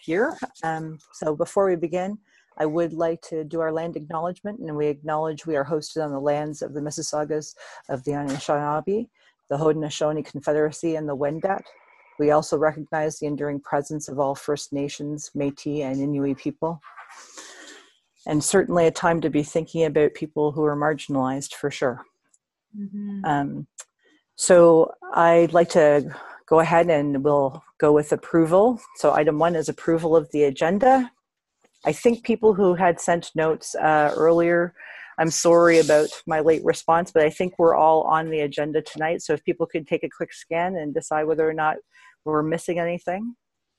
year. So before we begin, I would like to do our land acknowledgement, and we acknowledge we are hosted on the lands of the Mississaugas of the Anishinaabe, the Haudenosaunee Confederacy, and the Wendat. We also recognize the enduring presence of all First Nations, Métis, and Inuit people. And certainly a time to be thinking about people who are marginalized, for sure. Mm-hmm. So I'd like to go ahead and we'll go with approval. So item 1 is approval of the agenda. I think people who had sent notes earlier, I'm sorry about my late response, but I think we're all on the agenda tonight. So if people could take a quick scan and decide whether or not we're missing anything.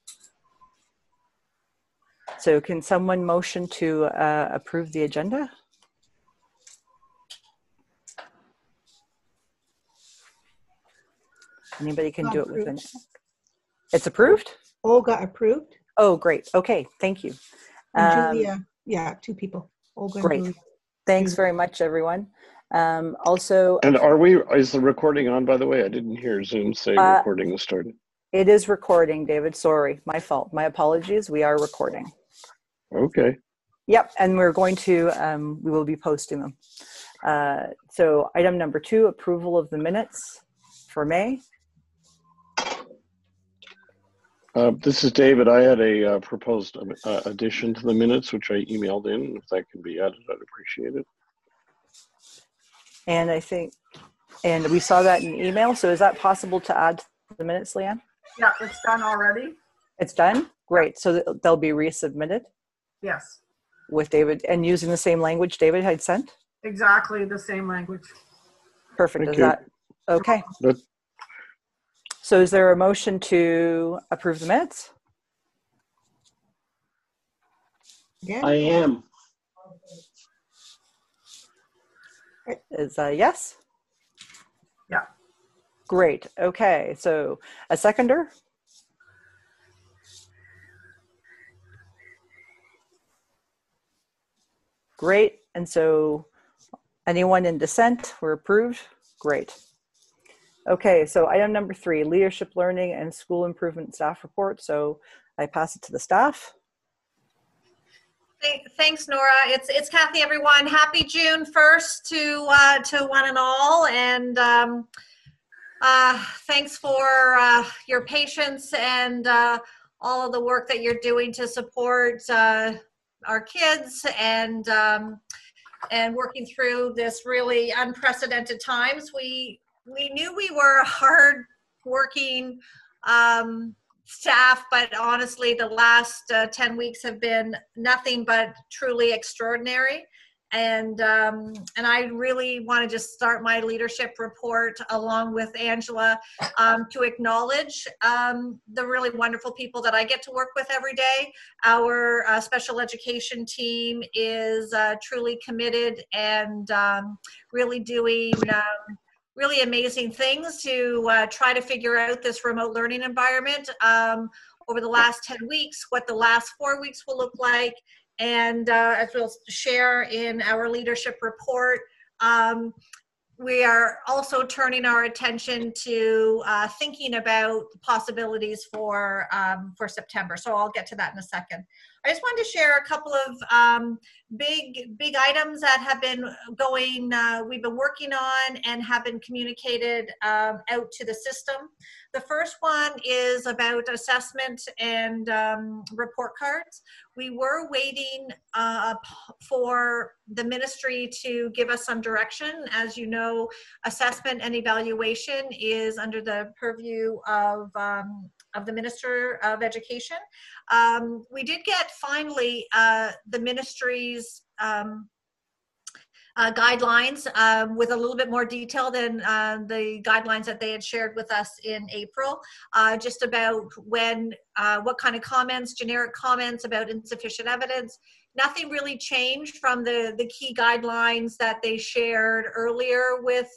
So can someone motion to approve the agenda? Anybody can do it within. It's approved? Olga approved. Oh, great. Okay, thank you. And Julia, yeah, 2 people. Olga great. And Julia. Thanks very much, everyone. Also. And is the recording on, by the way? I didn't hear Zoom say recording was started. It is recording, David. Sorry, my fault. My apologies. We are recording. Okay. Yep, and we're going to, we will be posting them. So item number 2, approval of the minutes for May. This is David. I had a proposed addition to the minutes, which I emailed in. If that can be added, I'd appreciate it. And I think, and we saw that in email. So is that possible to add to the minutes, Leanne? Yeah, it's done already. It's done? Great. So they'll be resubmitted? Yes. With David, and using the same language David had sent? Exactly the same language. Perfect. Is that okay? So is there a motion to approve the minutes? Yeah. I am. Is yes? Yeah. Great. Okay. So a seconder? Great. And so anyone in dissent, we're approved? Great. Okay, so item number 3, leadership learning and school improvement staff report. So I pass it to the staff. Thanks, Nora. It's Kathy, everyone. Happy June 1st to one and all. And thanks for your patience and all of the work that you're doing to support our kids and working through this really unprecedented times. We knew we were a hard-working staff, but honestly, the last 10 weeks have been nothing but truly extraordinary. And I really want to just start my leadership report along with Angela to acknowledge the really wonderful people that I get to work with every day. Our special education team is truly committed and really doing really amazing things to try to figure out this remote learning environment over the last 10 weeks, what the last 4 weeks will look like. And as we'll share in our leadership report, we are also turning our attention to thinking about possibilities for September. So I'll get to that in a second. I just wanted to share a couple of big items that have been going, we've been working on and have been communicated out to the system. The first one is about assessment and report cards. We were waiting for the ministry to give us some direction. As you know, assessment and evaluation is under the purview of the Minister of Education. We did get finally the ministry's guidelines with a little bit more detail than the guidelines that they had shared with us in April, just about when, what kind of comments, generic comments about insufficient evidence. Nothing really changed from the key guidelines that they shared earlier with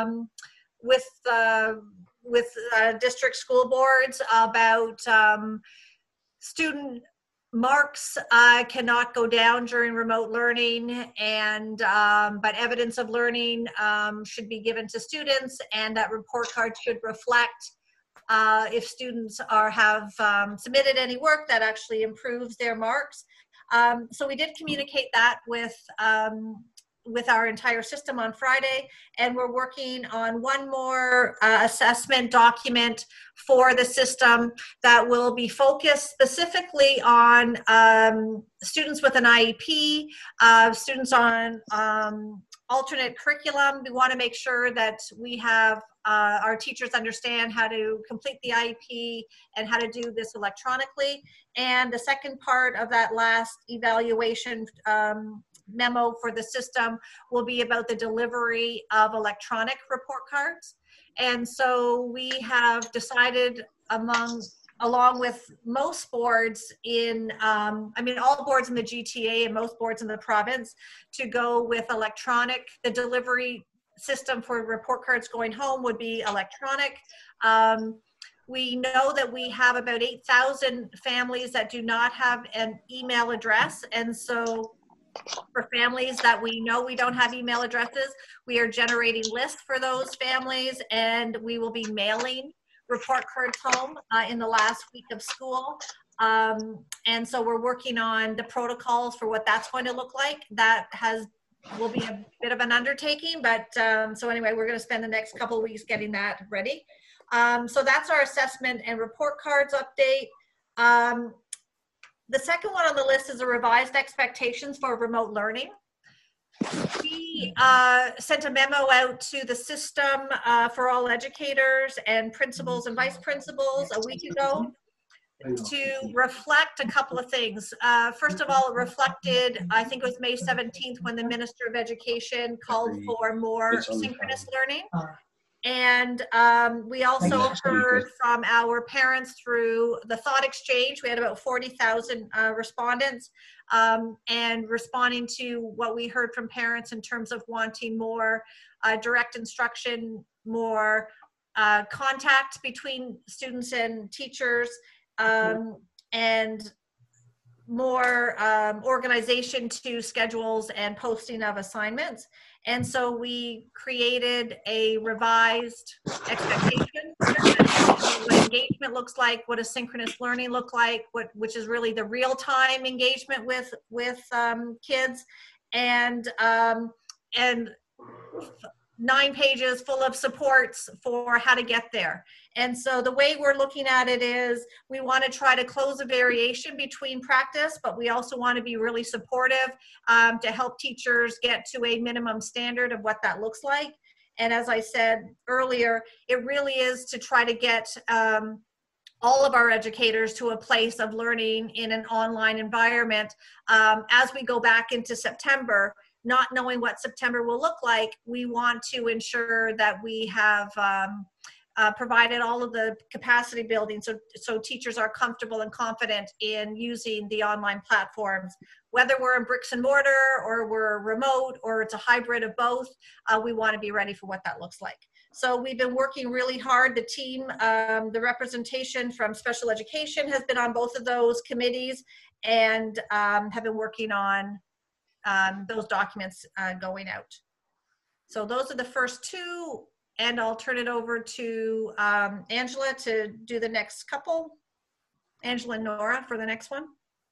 district school boards about student marks cannot go down during remote learning, and but evidence of learning should be given to students, and that report card should reflect if students have submitted any work that actually improves their marks. So we did communicate that with our entire system on Friday, and we're working on one more assessment document for the system that will be focused specifically on students with an IEP, students on alternate curriculum. We want to make sure that we have our teachers understand how to complete the IEP and how to do this electronically. And the second part of that last evaluation memo for the system will be about the delivery of electronic report cards. And so we have decided along with most boards in, all boards in the GTA and most boards in the province, to go with electronic. The delivery system for report cards going home would be electronic. We know that we have about 8,000 families that do not have an email address. And so for families that we know we don't have email addresses, we are generating lists for those families, and we will be mailing report cards home in the last week of school. And so we're working on the protocols for what that's going to look like. That will be a bit of an undertaking, but so anyway, we're going to spend the next couple of weeks getting that ready. So that's our assessment and report cards update. The second one on the list is a revised expectations for remote learning. We sent a memo out to the system for all educators and principals and vice principals a week ago to reflect a couple of things. First of all, it reflected, I think it was May 17th, when the Minister of Education called for more synchronous learning. And we also heard from our parents through the Thought Exchange. We had about 40,000 respondents, and responding to what we heard from parents in terms of wanting more direct instruction, more contact between students and teachers, and more organization to schedules and posting of assignments. And so we created a revised expectation, what engagement looks like, what does synchronous learning look like, which is really the real-time engagement with kids, and 9 pages full of supports for how to get there. And so the way we're looking at it is we want to try to close a variation between practice, but we also want to be really supportive to help teachers get to a minimum standard of what that looks like. And as I said earlier, it really is to try to get all of our educators to a place of learning in an online environment as we go back into September. Not knowing what September will look like, we want to ensure that we have provided all of the capacity building so teachers are comfortable and confident in using the online platforms. Whether we're in bricks and mortar or we're remote or it's a hybrid of both, we want to be ready for what that looks like. So we've been working really hard. The team, the representation from special education has been on both of those committees, and have been working on those documents going out. So those are the first two, and I'll turn it over to Angela to do the next couple. Angela and Nora for the next one.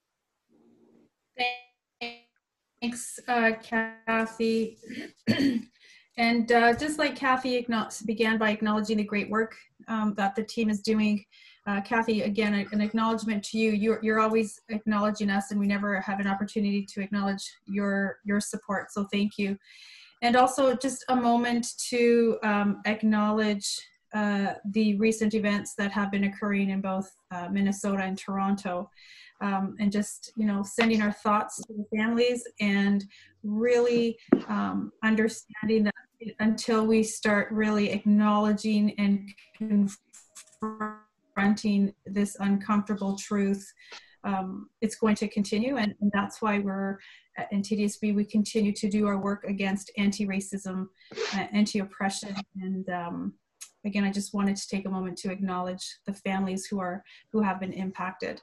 Thanks, Kathy. And just like Kathy began by acknowledging the great work that the team is doing, Kathy, again, an acknowledgement to you. You're always acknowledging us, and we never have an opportunity to acknowledge your support, so thank you. And also just a moment to acknowledge the recent events that have been occurring in both Minnesota and Toronto, and just, sending our thoughts to the families, and really understanding that until we start really acknowledging and confronting this uncomfortable truth, it's going to continue, and that's why we're in TDSB, we continue to do our work against anti-racism, anti-oppression, and again, I just wanted to take a moment to acknowledge the families who have been impacted.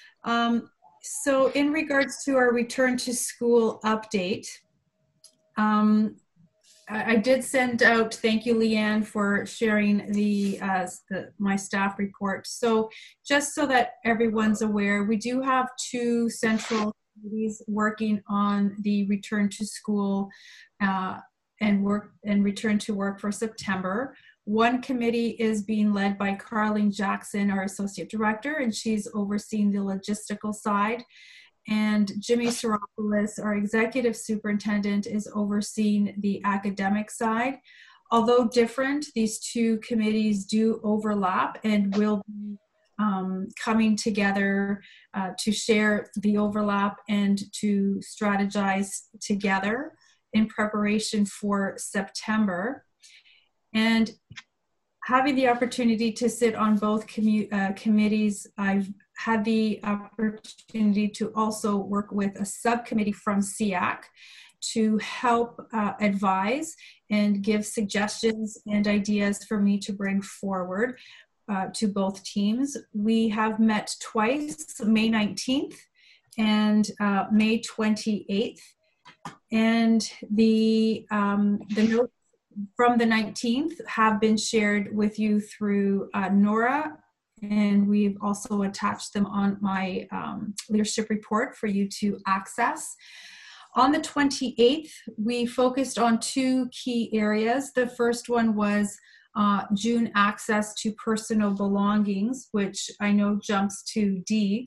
So in regards to our return to school update, I did send out, thank you, Leanne, for sharing my staff report. So just so that everyone's aware, we do have 2 central committees working on the return to school and return to work for September. One committee is being led by Carlene Jackson, our Associate Director, and she's overseeing the logistical side. And Jimmy Soropoulos, our Executive Superintendent, is overseeing the academic side. Although different, these 2 committees do overlap and will be coming together to share the overlap and to strategize together in preparation for September. And having the opportunity to sit on both committees, I've had the opportunity to also work with a subcommittee from SEAC to help advise and give suggestions and ideas for me to bring forward to both teams. We have met twice, May 19th and May 28th. And the notes from the 19th have been shared with you through Nora, and we've also attached them on my leadership report for you to access. On the 28th, we focused on 2 key areas. The first one was June access to personal belongings, which I know jumps to D.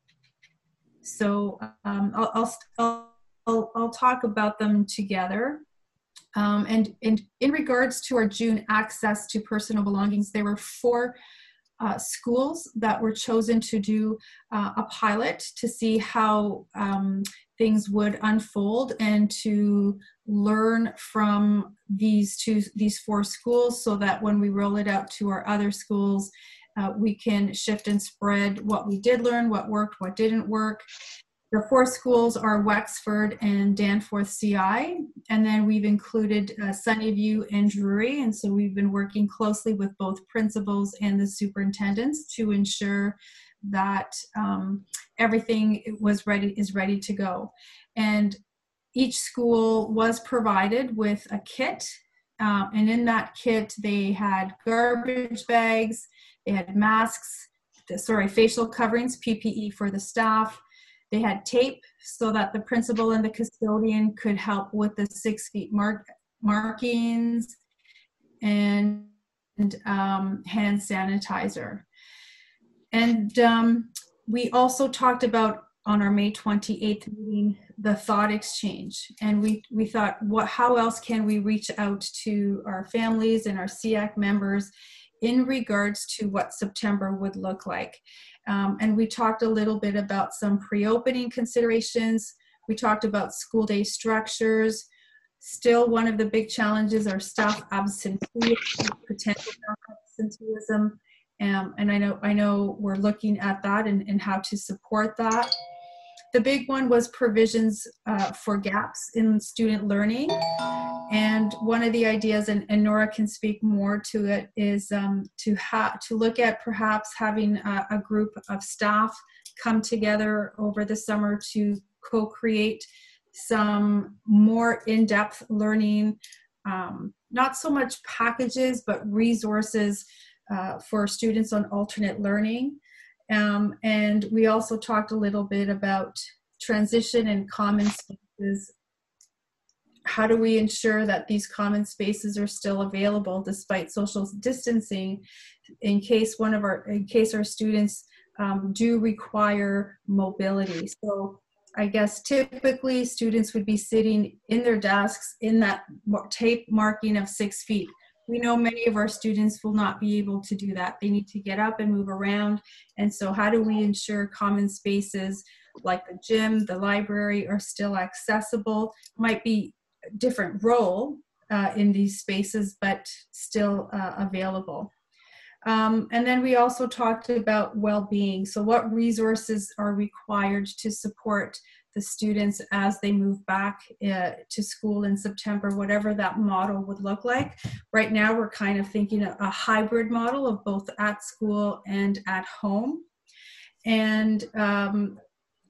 So I'll talk about them together. And in regards to our June access to personal belongings, there were 4 schools that were chosen to do a pilot to see how things would unfold and to learn from these 4 schools, so that when we roll it out to our other schools, we can shift and spread what we did learn, what worked, what didn't work. The 4 schools are Wexford and Danforth CI, and then we've included Sunnyview and Drury, and so we've been working closely with both principals and the superintendents to ensure that everything is ready to go. And each school was provided with a kit, and in that kit they had garbage bags, they had masks, facial coverings, PPE for the staff. They had tape so that the principal and the custodian could help with the 6 feet markings, and hand sanitizer. And we also talked about, on our May 28th meeting, the thought exchange. And we thought, how else can we reach out to our families and our SEAC members in regards to what September would look like. And we talked a little bit about some pre-opening considerations. We talked about school day structures. Still, one of the big challenges are staff absenteeism, potential absenteeism. And I know we're looking at that and how to support that. The big one was provisions for gaps in student learning. And one of the ideas, and Nora can speak more to it, is to look at perhaps having a group of staff come together over the summer to co-create some more in-depth learning, not so much packages, but resources for students on alternate learning. And we also talked a little bit about transition and common spaces. How do we ensure that these common spaces are still available despite social distancing, in case our students do require mobility? So I guess typically students would be sitting in their desks in that tape marking of 6 feet. We know many of our students will not be able to do that. They need to get up and move around. And so how do we ensure common spaces like the gym, the library are still accessible? Might be a different role in these spaces, but still available. And then we also talked about well-being. So what resources are required to support the students as they move back to school in September, whatever that model would look like. Right now, we're kind of thinking a hybrid model of both at school and at home. And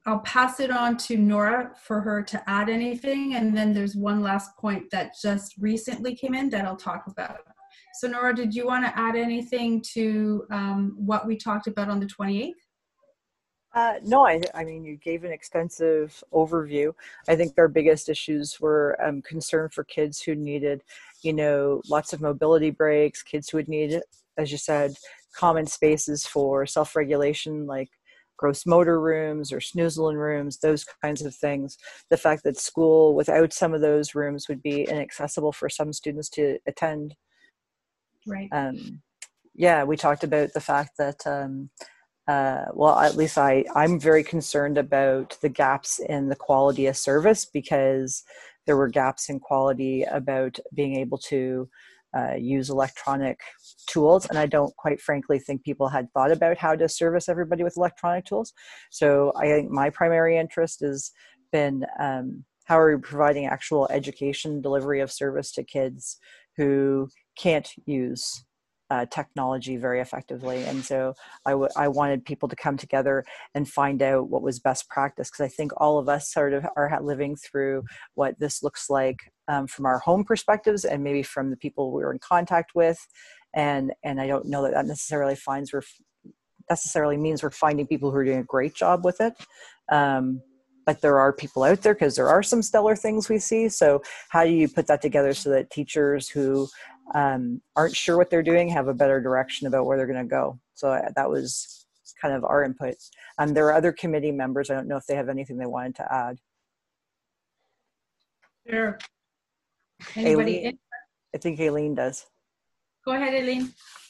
I'll pass it on to Nora for her to add anything. And then there's one last point that just recently came in that I'll talk about. So Nora, did you want to add anything to what we talked about on the 28th? No, I mean, you gave an extensive overview. I think our biggest issues were concern for kids who needed, lots of mobility breaks, kids who would need, as you said, common spaces for self-regulation, like gross motor rooms or snoozling rooms, those kinds of things. The fact that school without some of those rooms would be inaccessible for some students to attend. Right. Yeah, we talked about the fact that, well, at least I'm very concerned about the gaps in the quality of service, because there were gaps in quality about being able to use electronic tools. And I don't, quite frankly, think people had thought about how to service everybody with electronic tools. So I think my primary interest has been how are we providing actual education delivery of service to kids who can't use technology very effectively. And so I wanted people to come together and find out what was best practice, because I think all of us sort of are living through what this looks like from our home perspectives and maybe from the people we're in contact with. And I don't know that necessarily means we're finding people who are doing a great job with it. But there are people out there, because there are some stellar things we see. So how do you put that together so that teachers who aren't sure what they're doing have a better direction about where they're going to go? So that was kind of our input. There are other committee members. I don't know if they have anything they wanted to add. Sure. Anybody? Aileen, I think Aileen does. Go ahead, Aileen.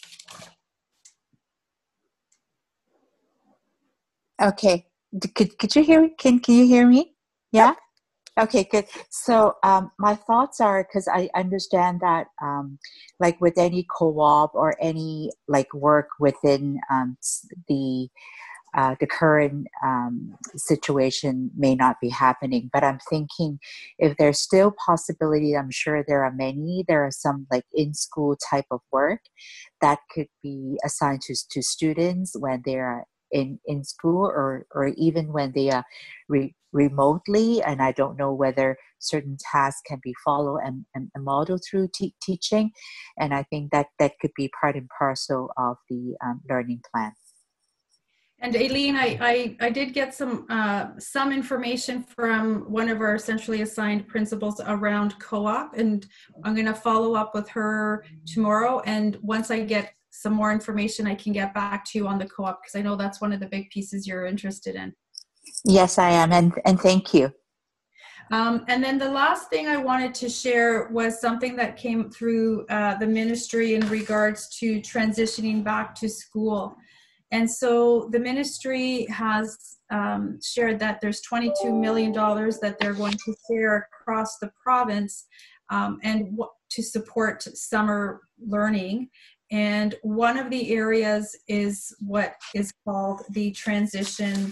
Okay. Could you hear? Can you hear me? Yeah. Okay, good. So my thoughts are, because I understand that like with any co-op or any like work within the current situation may not be happening, but I'm thinking if there's still possibility, I'm sure there are some like in-school type of work that could be assigned to students when they're in school, or even when they are remotely. And I don't know whether certain tasks can be followed and modeled through teaching. And I think that could be part and parcel of the learning plan. And Aileen, I did get some information from one of our centrally assigned principals around co-op, and I'm going to follow up with her tomorrow. And once I get some more information, I can get back to you on the co-op, because I know that's one of the big pieces you're interested in. Yes, I am, and thank you. And then the last thing I wanted to share was something that came through the ministry in regards to transitioning back to school. And so the ministry has shared that there's $22 million that they're going to share across the province and to support summer learning. And one of the areas is what is called the transitioning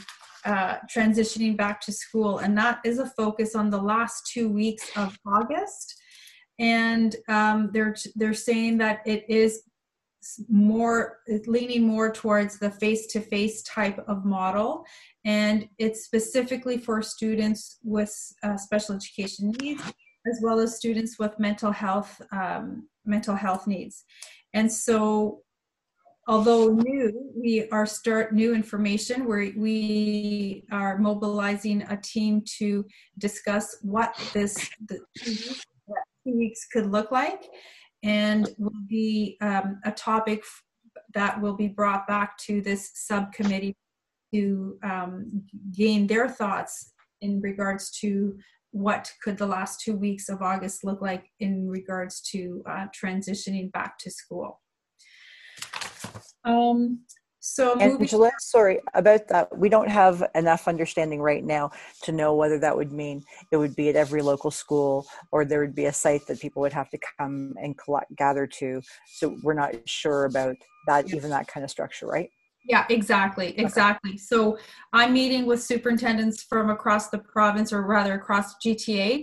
back to school. And that is a focus on the last 2 weeks of August. And they're saying that it is leaning more towards the face-to-face type of model. And it's specifically for students with special education needs, as well as students with mental health needs. And so, although new information, we are mobilizing a team to discuss what the 2 weeks could look like, and will be a topic that will be brought back to this subcommittee to gain their thoughts in regards to what could the last 2 weeks of August look like in regards to transitioning back to school. So Angela, sorry about that. We don't have enough understanding right now to know whether that would mean it would be at every local school, or there would be a site that people would have to come and gather to. So we're not sure about that, even that kind of structure, right? Yeah, exactly. Okay. So I'm meeting with superintendents from across the province, or rather across GTA,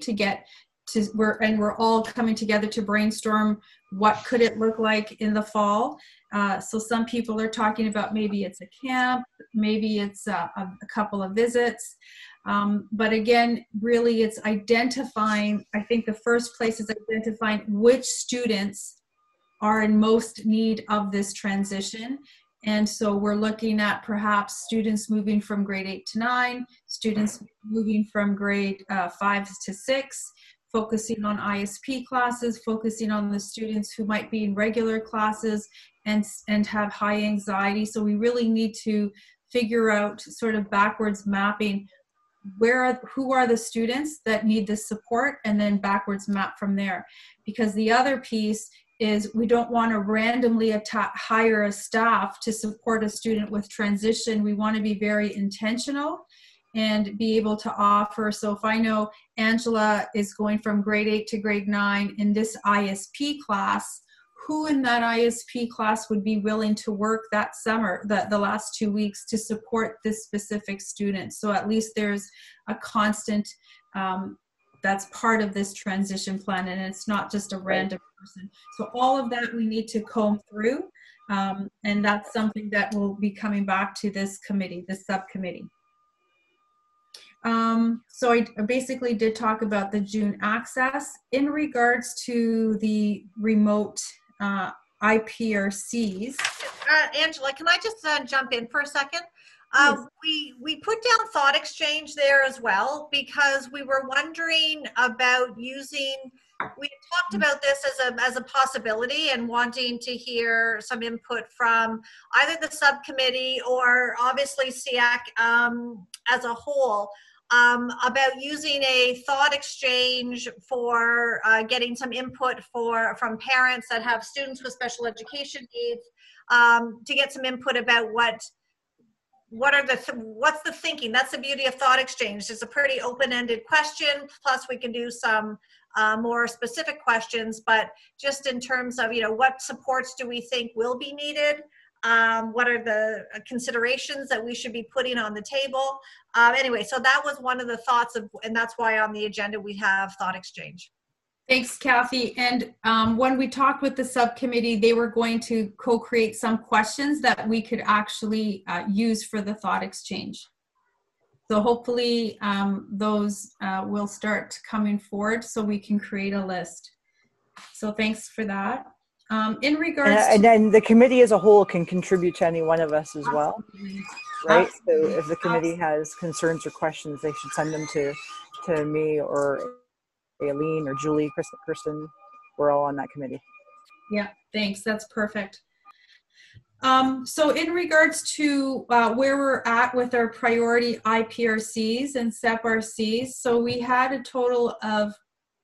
we're all coming together to brainstorm what could it look like in the fall. So some people are talking about maybe it's a camp, maybe it's a couple of visits. But again, really it's identifying, I think the first place is identifying which students are in most need of this transition. And so we're looking at perhaps students moving from grade 8 to 9, students moving from grade 5 to 6, focusing on ISP classes, focusing on the students who might be in regular classes and have high anxiety. So we really need to figure out sort of backwards mapping who are the students that need this support, and then backwards map from there. Because the other piece is we don't want to randomly hire a staff to support a student with transition. We want to be very intentional and be able to offer. So if I know Angela is going from grade 8 to grade 9 in this ISP class, who in that ISP class would be willing to work that summer, the last 2 weeks, to support this specific student? So at least there's a constant that's part of this transition plan, and it's not just a random person. So all of that we need to comb through, and that's something that will be coming back to this committee, this subcommittee. So I basically did talk about the June access. In regards to the remote IPRCs. Angela, can I just jump in for a second? We put down thought exchange there as well, because we were wondering about using, we talked about this as a possibility and wanting to hear some input from either the subcommittee or obviously SEAC as a whole, about using a thought exchange for getting some input from parents that have students with special education needs, to get some input about what's the thinking. That's the beauty of thought exchange. It's a pretty open-ended question, plus we can do some more specific questions, but just in terms of, what supports do we think will be needed? What are the considerations that we should be putting on the table? Anyway, so that was one of the thoughts and that's why on the agenda we have thought exchange. Thanks, Kathy. And when we talked with the subcommittee, they were going to co-create some questions that we could actually use for the thought exchange. So hopefully those will start coming forward so we can create a list. So thanks for that. In regards and then the committee as a whole can contribute to any one of us as well, right? So if the committee has concerns or questions, they should send them to me or Aileen or Julie, Kristen. We're all on that committee. Yeah, thanks. That's perfect. So in regards to where we're at with our priority IPRCs and SEPRCs, so we had a total of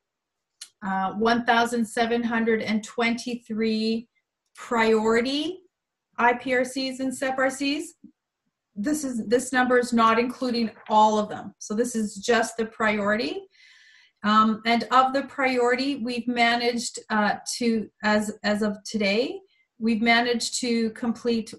1,723 priority IPRCs and SEPRCs. This number is not including all of them. So this is just the priority. And of the priority, we've managed to, as of today, we've managed to complete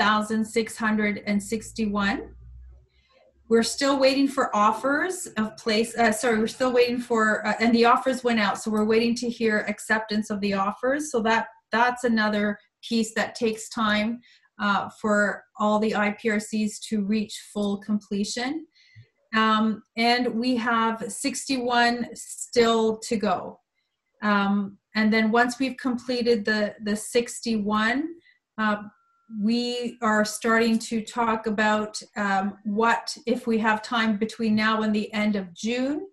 1,661. We're still waiting for offers of place. We're still waiting for, and the offers went out. So we're waiting to hear acceptance of the offers. So that's another piece that takes time for all the IPRCs to reach full completion. And we have 61 still to go. And then once we've completed the 61, we are starting to talk about what, if we have time between now and the end of June,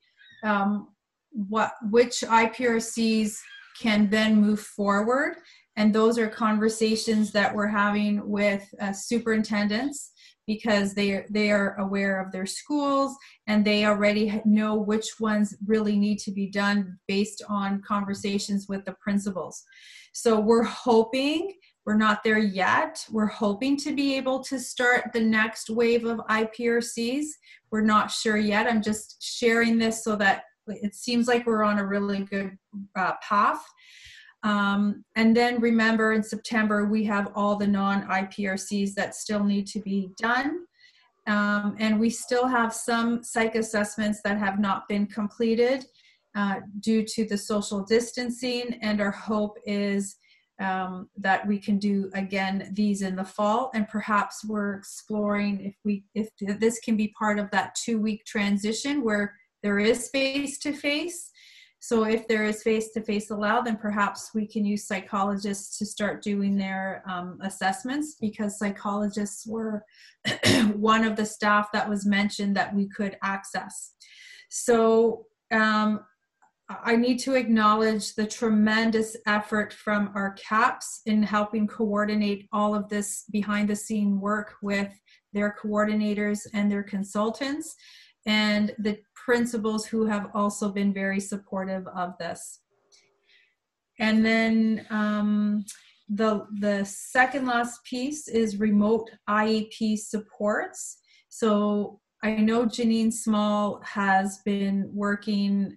which IPRCs can then move forward. And those are conversations that we're having with superintendents, because they are aware of their schools and they already know which ones really need to be done based on conversations with the principals. So we're hoping, we're not there yet, we're hoping to be able to start the next wave of IPRCs. We're not sure yet. I'm just sharing this so that it seems like we're on a really good path. And then remember, in September, we have all the non-IPRCs that still need to be done. And we still have some psych assessments that have not been completed due to the social distancing. And our hope is that we can do again these in the fall, and perhaps we're exploring if this can be part of that 2-week transition where there is face-to-face. So if there is face-to-face allowed, then perhaps we can use psychologists to start doing their assessments, because psychologists were one of the staff that was mentioned that we could access. So I need to acknowledge the tremendous effort from our CAPS in helping coordinate all of this behind the scene work with their coordinators and their consultants, and the principals who have also been very supportive of this. And then the second last piece is remote IEP supports. So I know Janine Small has been working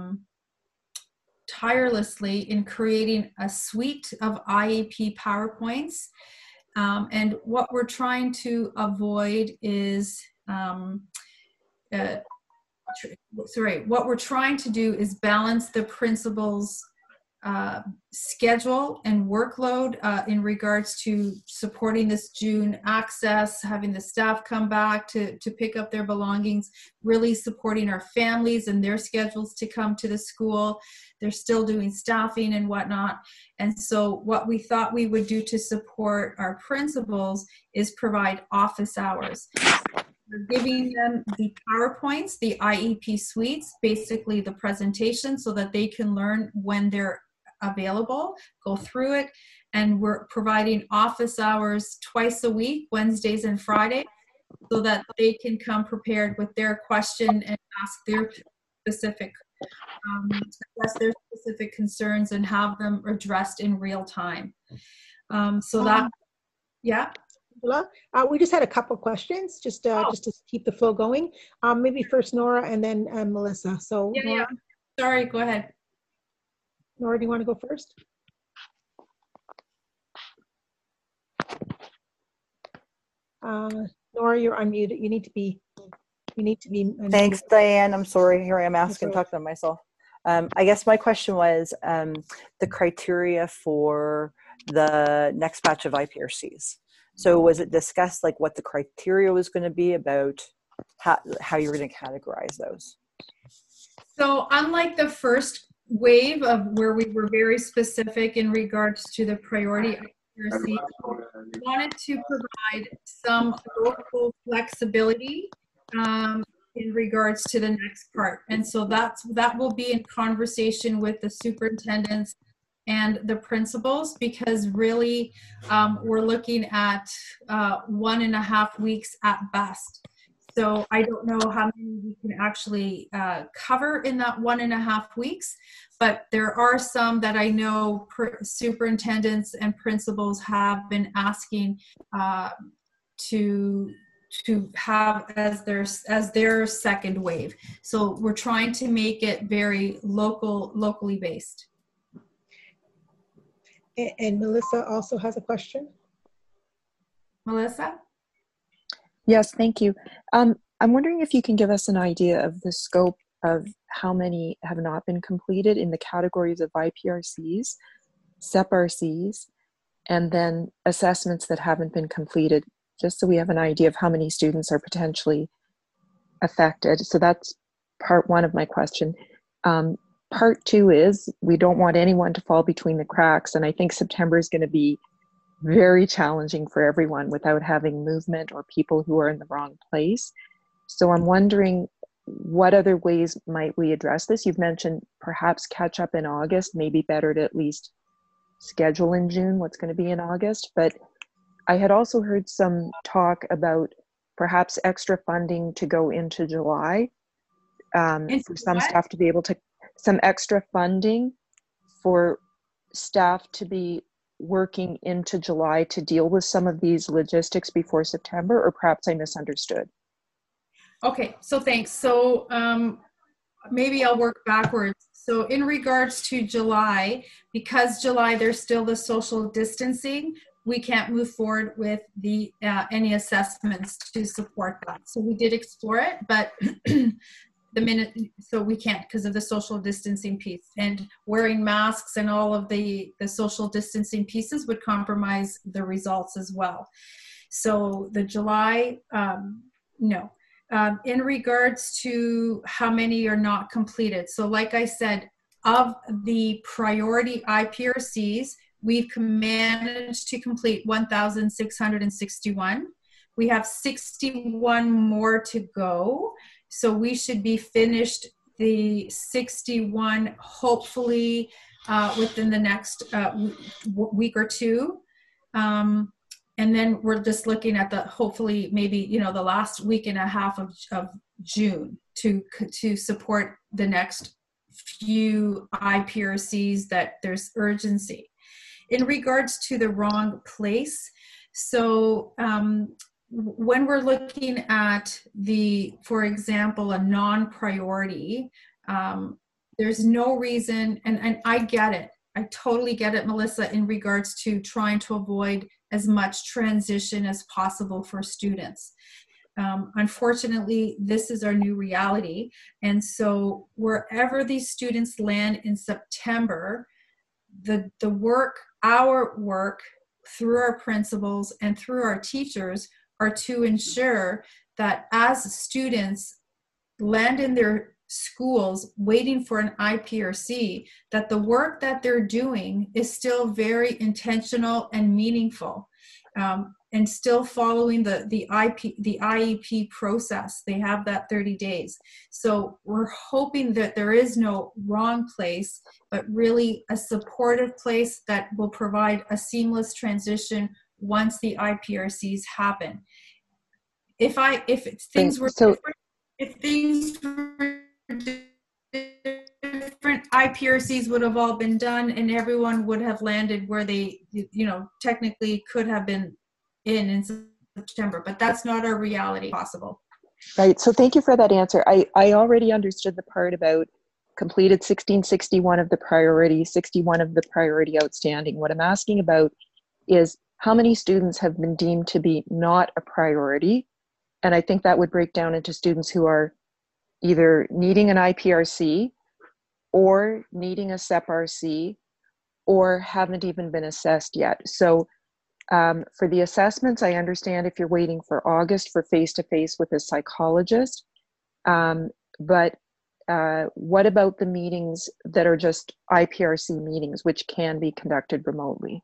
tirelessly in creating a suite of IEP PowerPoints. And what we're trying to avoid is, what we're trying to do is balance the principal's schedule and workload in regards to supporting this June access, having the staff come back to pick up their belongings, really supporting our families and their schedules to come to the school. They're still doing staffing and whatnot. And so what we thought we would do to support our principals is provide office hours. We're giving them the PowerPoints, the IEP suites, basically the presentation, so that they can learn when they're available, go through it, and we're providing office hours twice a week, Wednesdays and Fridays, so that they can come prepared with their question and ask their specific concerns and have them addressed in real time. So that, yeah. We just had a couple questions, just to keep the flow going. Maybe first Nora and then Melissa. So yeah. Sorry, go ahead. Nora, do you want to go first? Nora, you're unmuted. You need to be unmuted. Thanks, Diane. I'm sorry. Here I am asking, talking to myself. I guess my question was the criteria for the next batch of IPRCs. So was it discussed like what the criteria was going to be about how you were going to categorize those? So unlike the first wave of where we were very specific in regards to the priority IPRC, we wanted to provide some local flexibility in regards to the next part. And so that will be in conversation with the superintendents and the principals, because really we're looking at 1.5 weeks at best. So I don't know how many we can actually cover in that 1.5 weeks, but there are some that I know superintendents and principals have been asking to have as their second wave. So we're trying to make it very locally based. And Melissa also has a question. Melissa? Yes, thank you. I'm wondering if you can give us an idea of the scope of how many have not been completed in the categories of IPRCs, SEPRCs, and then assessments that haven't been completed, just so we have an idea of how many students are potentially affected. So that's part one of my question. Part two is we don't want anyone to fall between the cracks, and I think September is going to be very challenging for everyone without having movement or people who are in the wrong place. So I'm wondering, what other ways might we address this? You've mentioned perhaps catch up in August, maybe better to at least schedule in June what's going to be in August. But I had also heard some talk about perhaps extra funding to go into July for some staff to be able to, some extra funding for staff to be working into July to deal with some of these logistics before September, or perhaps I misunderstood. Okay, so thanks. So maybe I'll work backwards. So in regards to July, because July there's still the social distancing, we can't move forward with the any assessments to support that. So we did explore it, but the minute, so we can't because of the social distancing piece, and wearing masks and all of the social distancing pieces would compromise the results as well. So the July, no. In regards to how many are not completed, so like I said, of the priority IPRCs, we've managed to complete 1,661. We have 61 more to go. So we should be finished the 61 hopefully within the next week or two. And then we're just looking at the hopefully maybe the last week and a half of June to support the next few IPRCs that there's urgency. In regards to the wrong place, so when we're looking at for example, a non-priority, there's no reason, and I get it. I totally get it, Melissa, in regards to trying to avoid as much transition as possible for students. Unfortunately, this is our new reality. And so wherever these students land in September, our work through our principals and through our teachers are to ensure that as students land in their schools waiting for an IPRC, that the work that they're doing is still very intentional and meaningful, and still following the IEP process. They have that 30 days. So we're hoping that there is no wrong place, but really a supportive place that will provide a seamless transition once the IPRCs happen. If things were different, IPRCs would have all been done and everyone would have landed where they, technically could have been in September, but that's not our reality possible. Right. So thank you for that answer. I already understood the part about completed 1661 of the priority, 61 of the priority outstanding. What I'm asking about is how many students have been deemed to be not a priority. And I think that would break down into students who are either needing an IPRC or needing a SEPRC or haven't even been assessed yet. So for the assessments, I understand if you're waiting for August for face-to-face with a psychologist, but what about the meetings that are just IPRC meetings, which can be conducted remotely?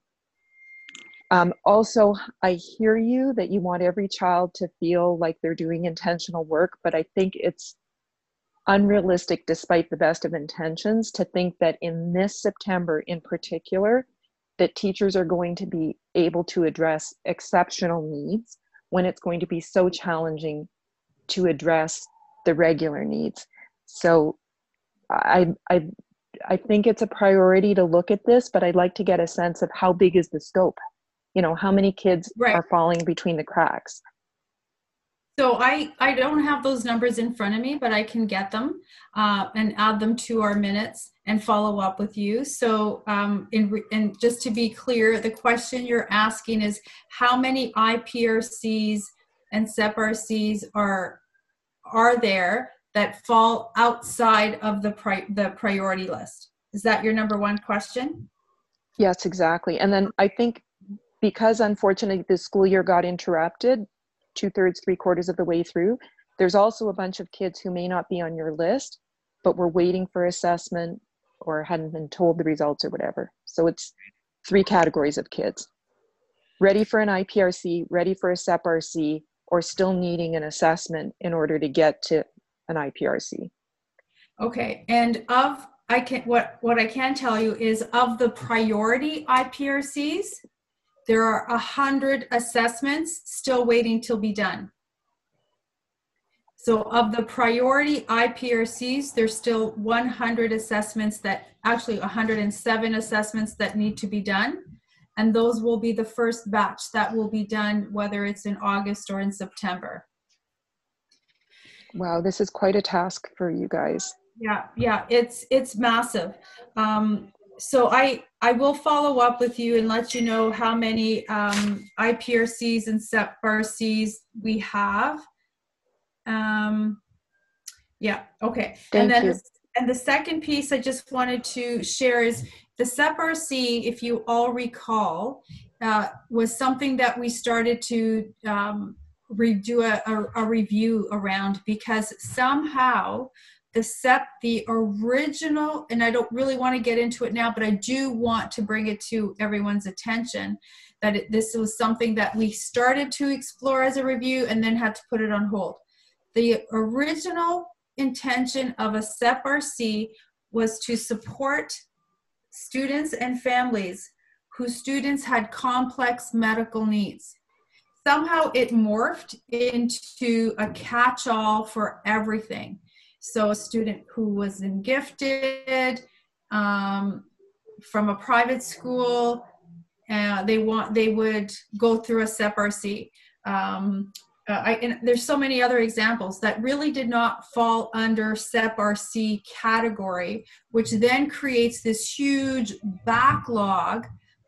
Also, I hear you that you want every child to feel like they're doing intentional work, but I think it's unrealistic, despite the best of intentions, to think that in this September in particular, that teachers are going to be able to address exceptional needs when it's going to be so challenging to address the regular needs. So I think it's a priority to look at this, but I'd like to get a sense of how big is the scope? How many kids are falling between the cracks? So I don't have those numbers in front of me, but I can get them and add them to our minutes and follow up with you. So and just to be clear, the question you're asking is how many IPRCs and SEPRCs are there that fall outside of the priority list? Is that your number one question? Yes, exactly. And then I think because unfortunately the school year got interrupted 2/3, 3/4 of the way through, there's also a bunch of kids who may not be on your list, but were waiting for assessment or hadn't been told the results or whatever. So it's 3 categories of kids: ready for an IPRC, ready for a SEPRC, or still needing an assessment in order to get to an IPRC. Okay, and what I can tell you is of the priority IPRCs, there are 100 assessments still waiting to be done. So of the priority IPRCs, there's still 100 assessments actually 107 assessments that need to be done. And those will be the first batch that will be done, whether it's in August or in September. Wow, this is quite a task for you guys. Yeah, it's massive. So I will follow up with you and let you know how many IPRCs and SEPRCs we have. Yeah, okay. Thank And then you. the second piece I just wanted to share is the SEPRC, if you all recall, was something that we started to redo a review around, because somehow the original, and I don't really want to get into it now, but I do want to bring it to everyone's attention, that this was something that we started to explore as a review and then had to put it on hold. The original intention of a SEPRC was to support students and families whose students had complex medical needs. Somehow it morphed into a catch-all for everything. So a student who was gifted from a private school, they would go through a SEPRC. And there's so many other examples that really did not fall under SEPRC category, which then creates this huge backlog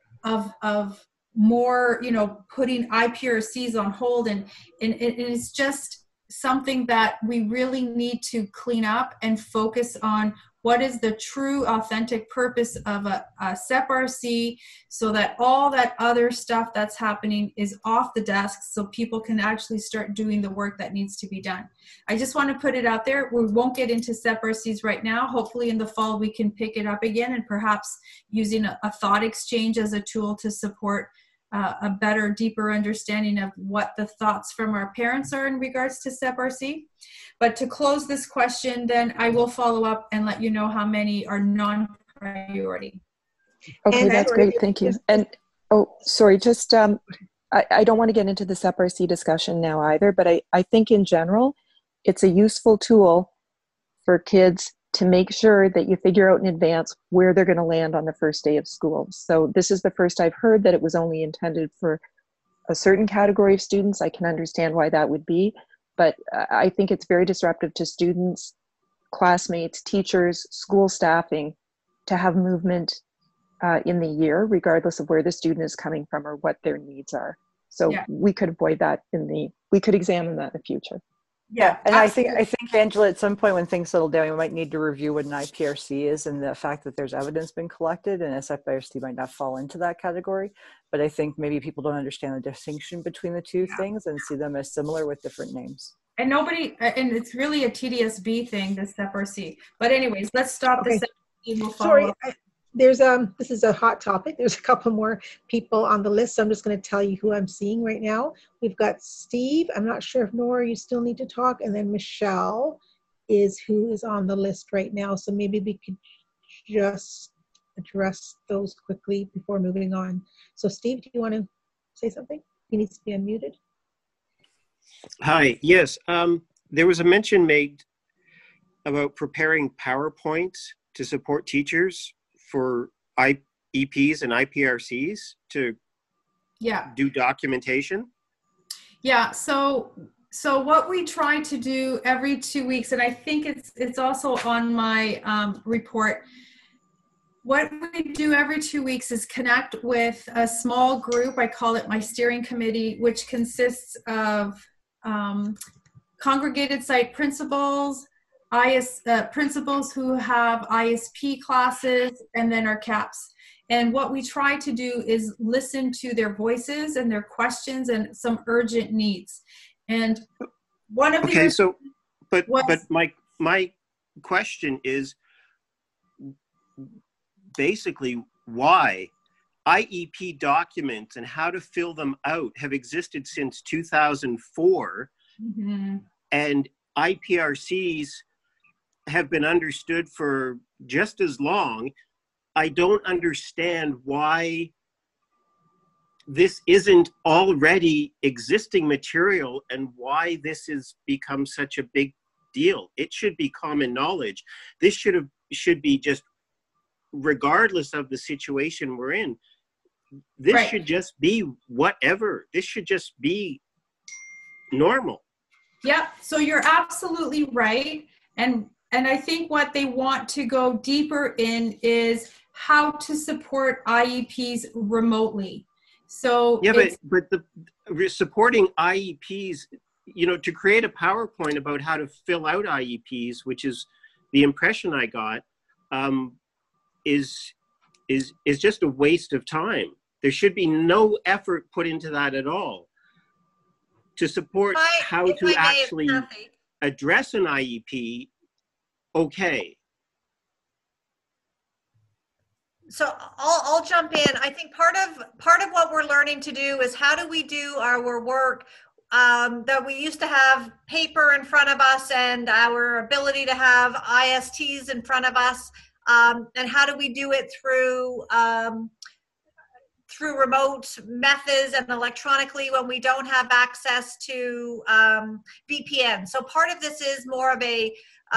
of more, putting IPRCs on hold. And it's just something that we really need to clean up and focus on what is the true authentic purpose of a SEPRC, so that all that other stuff that's happening is off the desk so people can actually start doing the work that needs to be done. I just want to put it out there. We won't get into SEPRCs right now. Hopefully in the fall we can pick it up again, and perhaps using a thought exchange as a tool to support a better, deeper understanding of what the thoughts from our parents are in regards to SEPRC. But to close this question, then I will follow up and let you know how many are non-priority. Okay, And that's great. Thank you. And sorry, just I don't want to get into the SEPRC discussion now either, but I think in general, it's a useful tool for kids to make sure that you figure out in advance where they're going to land on the first day of school. So this is the first I've heard that it was only intended for a certain category of students. I can understand why that would be, but I think it's very disruptive to students, classmates, teachers, school staffing to have movement in the year, regardless of where the student is coming from or what their needs are. So yeah, we could avoid that we could examine that in the future. Yeah, and I think Angela, at some point when things settle down, we might need to review what an IPRC is, and the fact that there's evidence been collected, and SEPRC might not fall into that category. But I think maybe people don't understand the distinction between the two things and see them as similar with different names. And it's really a TDSB thing, this SEPRC. But anyways, let's stop this. We'll Sorry, this is a hot topic. There's a couple more people on the list, so I'm just going to tell you who I'm seeing right now. We've got Steve. I'm not sure if Nora, you still need to talk, and then Michelle is who is on the list right now. So maybe we could just address those quickly before moving on. So Steve, do you want to say something? He needs to be unmuted. Hi. Yes. There was a mention made about preparing PowerPoints to support teachers for IEPs and IPRCs to do documentation? Yeah, so what we try to do every 2 weeks, and I think it's also on my report, what we do every 2 weeks is connect with a small group. I call it my steering committee, which consists of congregated site principals, principals who have ISP classes, and then our CAPS. And what we try to do is listen to their voices and their questions and some urgent needs. And one of the but my question is basically why IEP documents and how to fill them out have existed since 2004, and IPRCs have been understood for just as long. I don't understand why this isn't already existing material and why this has become such a big deal. It should be common knowledge. This should be just, regardless of the situation we're in, this should just be whatever. This should just be normal. Yeah, so you're absolutely right. And I think what they want to go deeper in is how to support IEPs remotely. So yeah, but supporting IEPs, to create a PowerPoint about how to fill out IEPs, which is the impression I got, is just a waste of time. There should be no effort put into that at all to support how to actually address an IEP. Okay. So I'll jump in. I think part of what we're learning to do is how do we do our work that we used to have paper in front of us and our ability to have ISTs in front of us, and how do we do it through remote methods and electronically when we don't have access to VPN. So part of this is more of a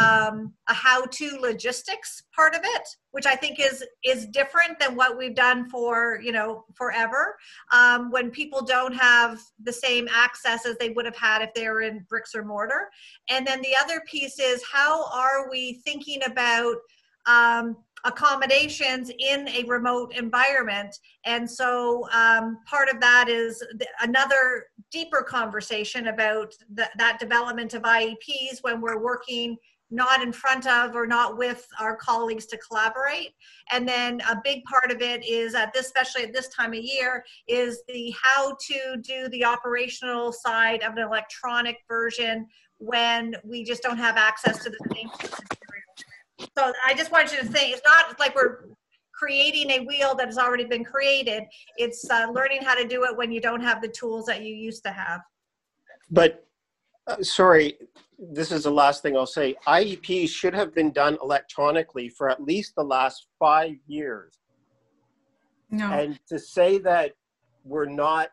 how-to logistics part of it, which I think is different than what we've done for forever, when people don't have the same access as they would have had if they were in bricks or mortar. And then the other piece is how are we thinking about accommodations in a remote environment. And so part of that is another deeper conversation about that development of IEPs when we're working not in front of or not with our colleagues to collaborate. And then a big part of it is especially at this time of year, is the how to do the operational side of an electronic version when we just don't have access to the same material. So I just want you to think, it's not like we're creating a wheel that has already been created. It's learning how to do it when you don't have the tools that you used to have. But sorry, this is the last thing I'll say. IEPs should have been done electronically for at least the last 5 years. No. And to say that we're not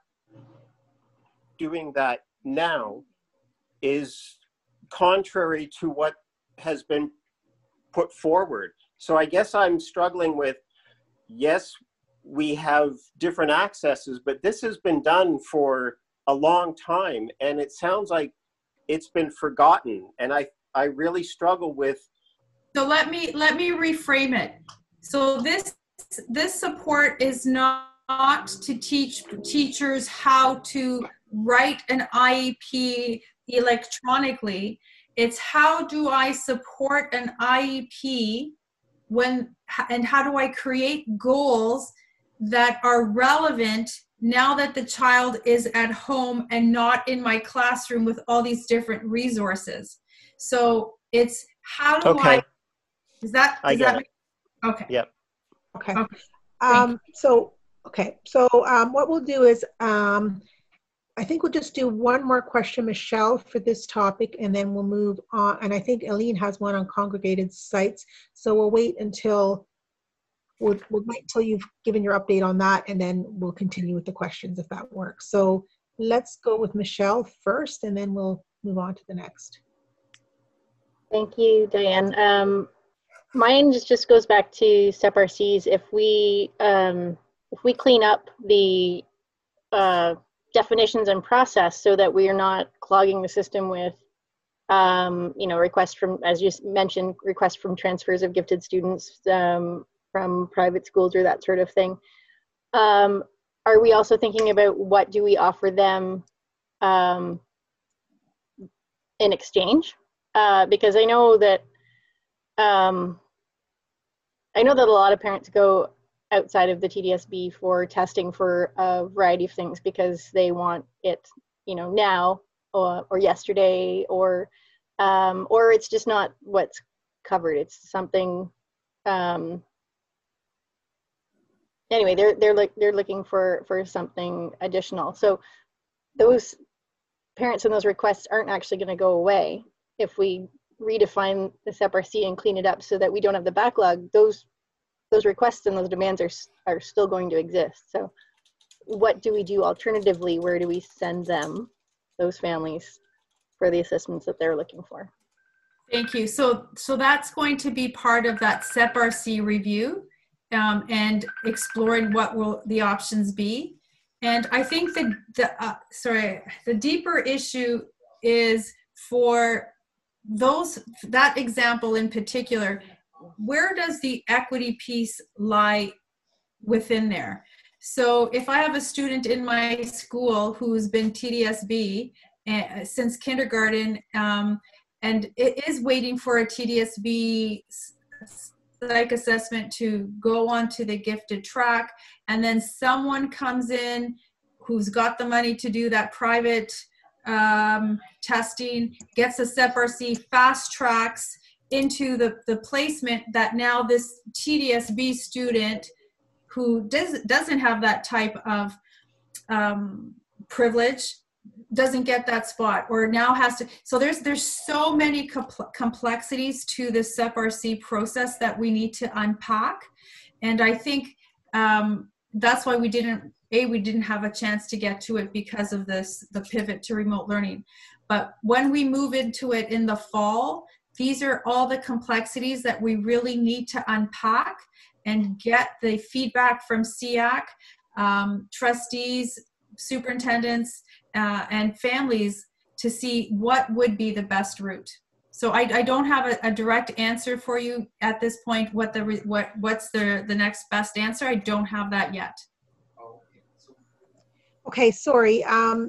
doing that now is contrary to what has been put forward. So I guess I'm struggling with, yes, we have different accesses, but this has been done for a long time, and it sounds like it's been forgotten. And I really struggle with. So let me reframe it. So this support is not to teach teachers how to write an IEP electronically. It's how do I support an IEP and how do I create goals that are relevant now that the child is at home and not in my classroom with all these different resources. So it's how do okay. I get it. Okay. Yep. Okay. Okay. So what we'll do is, I think we'll just do one more question, Michelle, for this topic, and then we'll move on. And I think Eileen has one on congregated sites. So we'll wait until we'll wait till you've given your update on that, and then we'll continue with the questions if that works. So let's go with Michelle first, and then we'll move on to the next. Thank you, Diane. Mine just goes back to STEP RCs. If we clean up the definitions and process so that we are not clogging the system with, requests from, as you mentioned, requests from transfers of gifted students from private schools or that sort of thing. Are we also thinking about what do we offer them in exchange? Because I know that a lot of parents go outside of the TDSB for testing for a variety of things because they want it, now or yesterday, or it's just not what's covered. It's something. Anyway, they're looking for something additional. So those parents and those requests aren't actually going to go away if we redefine the STEP RC and clean it up so that we don't have the backlog. Those requests and those demands are still going to exist. So what do we do alternatively? Where do we send them, those families, for the assistance that they're looking for? Thank you. So that's going to be part of that STEP RC review, and exploring what will the options be. And I think the deeper issue is for that example in particular, where does the equity piece lie within there? So if I have a student in my school who's been TDSB since kindergarten, and it is waiting for a TDSB psych assessment to go on to the gifted track, and then someone comes in who's got the money to do that private testing, gets a SEPRC, fast tracks into the placement that now this TDSB student who doesn't have that type of privilege doesn't get that spot, or now has to. So there's so many complexities to the SEPRC process that we need to unpack, and I think that's why we didn't have a chance to get to it because of the pivot to remote learning. But when we move into it in the fall, these are all the complexities that we really need to unpack and get the feedback from SEAC, trustees, superintendents, and families to see what would be the best route. So I don't have a direct answer for you at this point. What's the next best answer? I don't have that yet. Okay, sorry.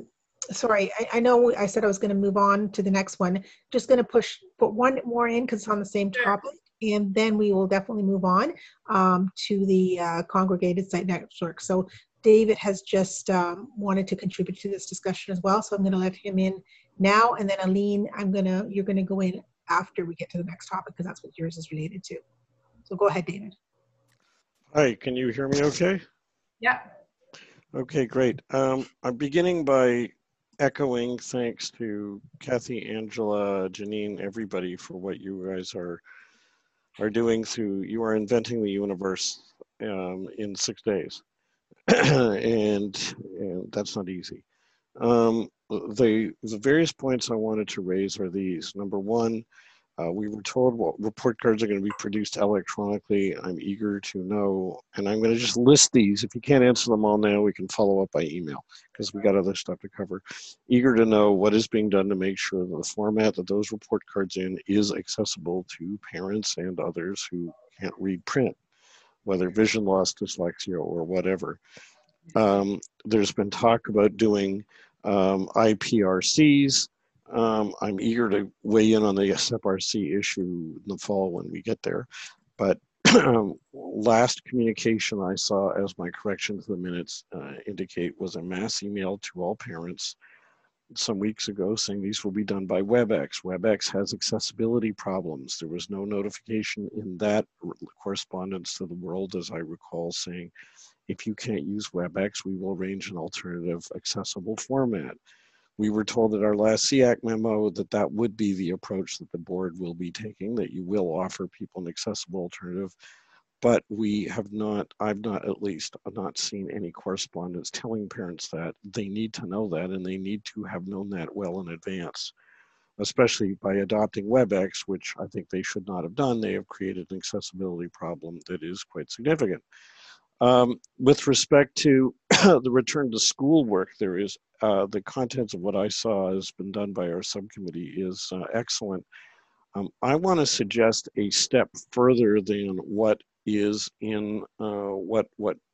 I know I said I was going to move on to the next one. Just going to put one more in because it's on the same topic, and then we will definitely move on to the congregated site network. So David has just wanted to contribute to this discussion as well, so I'm going to let him in now, and then Aline, you're going to go in after we get to the next topic because that's what yours is related to. So go ahead, David. Hi, can you hear me okay? Yeah. Okay, great. I'm beginning by echoing thanks to Kathy, Angela, Janine, everybody for what you guys are doing you are inventing the universe in 6 days. and that's not easy. The various points I wanted to raise are these. Number one, we were told report cards are going to be produced electronically. I'm eager to know, and I'm going to just list these. If you can't answer them all now, we can follow up by email because we got other stuff to cover. Eager to know what is being done to make sure that the format that those report cards in is accessible to parents and others who can't read print, whether vision loss, dyslexia, or whatever. There's been talk about doing IPRCs. I'm eager to weigh in on the SEPRC issue in the fall when we get there. But last communication I saw, as my correction to the minutes indicate, was a mass email to all parents some weeks ago saying these will be done by WebEx. WebEx has accessibility problems. There was no notification in that correspondence to the world, as I recall, saying, if you can't use WebEx, we will arrange an alternative accessible format. We were told at our last SEAC memo that would be the approach that the board will be taking, that you will offer people an accessible alternative. But I've not seen any correspondence telling parents that. They need to know that, and they need to have known that well in advance, especially by adopting WebEx, which I think they should not have done. They have created an accessibility problem that is quite significant. With respect to the return to school work, there is the contents of what I saw has been done by our subcommittee is excellent. I want to suggest a step further than what is in what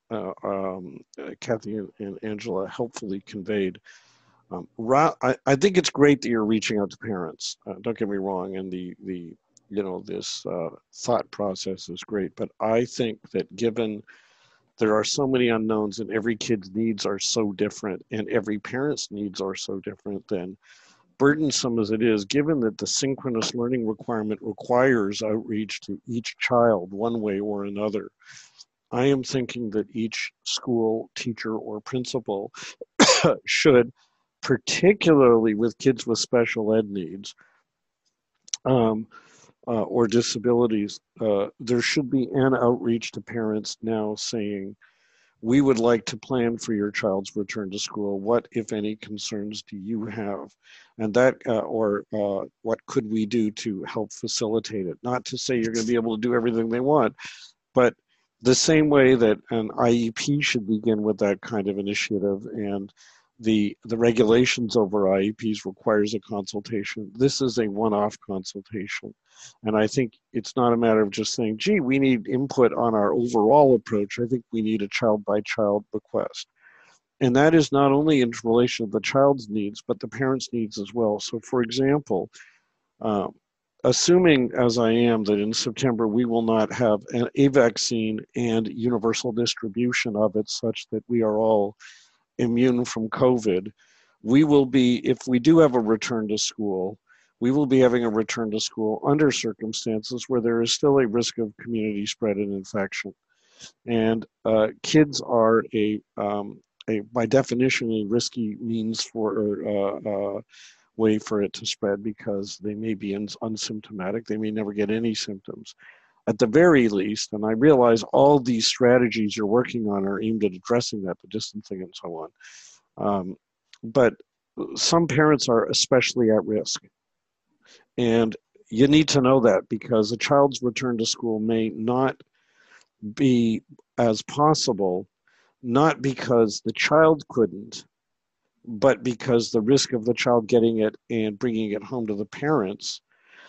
Kathy and Angela helpfully conveyed. I think it's great that you're reaching out to parents. Don't get me wrong, and this thought process is great. But I think that given there are so many unknowns and every kid's needs are so different and every parent's needs are so different, then burdensome as it is, given that the synchronous learning requirement requires outreach to each child one way or another, I am thinking that each school teacher or principal should, particularly with kids with special ed needs or disabilities, there should be an outreach to parents now saying, we would like to plan for your child's return to school. What, if any, concerns do you have? And that, what could we do to help facilitate it? Not to say you're going to be able to do everything they want, but the same way that an IEP should begin with that kind of initiative, and the regulations over IEPs requires a consultation. This is a one-off consultation. And I think it's not a matter of just saying, gee, we need input on our overall approach. I think we need a child-by-child request. And that is not only in relation to the child's needs, but the parents' needs as well. So for example, assuming as I am that in September we will not have a vaccine and universal distribution of it such that we are all immune from COVID, we will be, if we do have a return to school, we will be having a return to school under circumstances where there is still a risk of community spread and infection. And kids are by definition, a risky means for way for it to spread because they may be unsymptomatic. They may never get any symptoms. At the very least, and I realize all these strategies you're working on are aimed at addressing that, the distancing and so on. But some parents are especially at risk. And you need to know that because a child's return to school may not be as possible, not because the child couldn't, but because the risk of the child getting it and bringing it home to the parents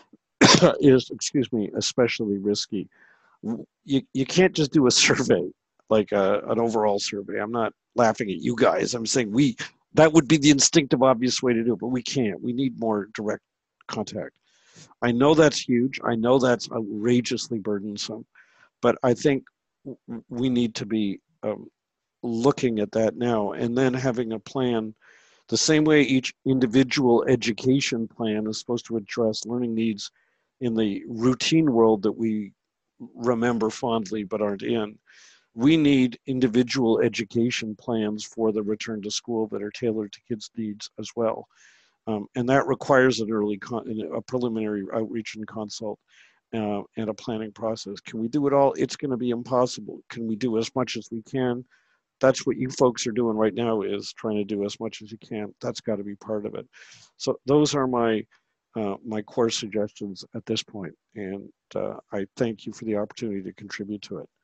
is, especially risky. You can't just do a survey, like an overall survey. I'm not laughing at you guys. I'm saying that would be the instinctive, obvious way to do it, but we can't. We need more direct contact. I know that's huge. I know that's outrageously burdensome, but I think we need to be looking at that now and then having a plan the same way each individual education plan is supposed to address learning needs in the routine world that we remember fondly but aren't in. We need individual education plans for the return to school that are tailored to kids' needs as well. And that requires a preliminary outreach and consult and a planning process. Can we do it all? It's going to be impossible. Can we do as much as we can? That's what you folks are doing right now, is trying to do as much as you can. That's got to be part of it. So those are my core suggestions at this point, and I thank you for the opportunity to contribute to it.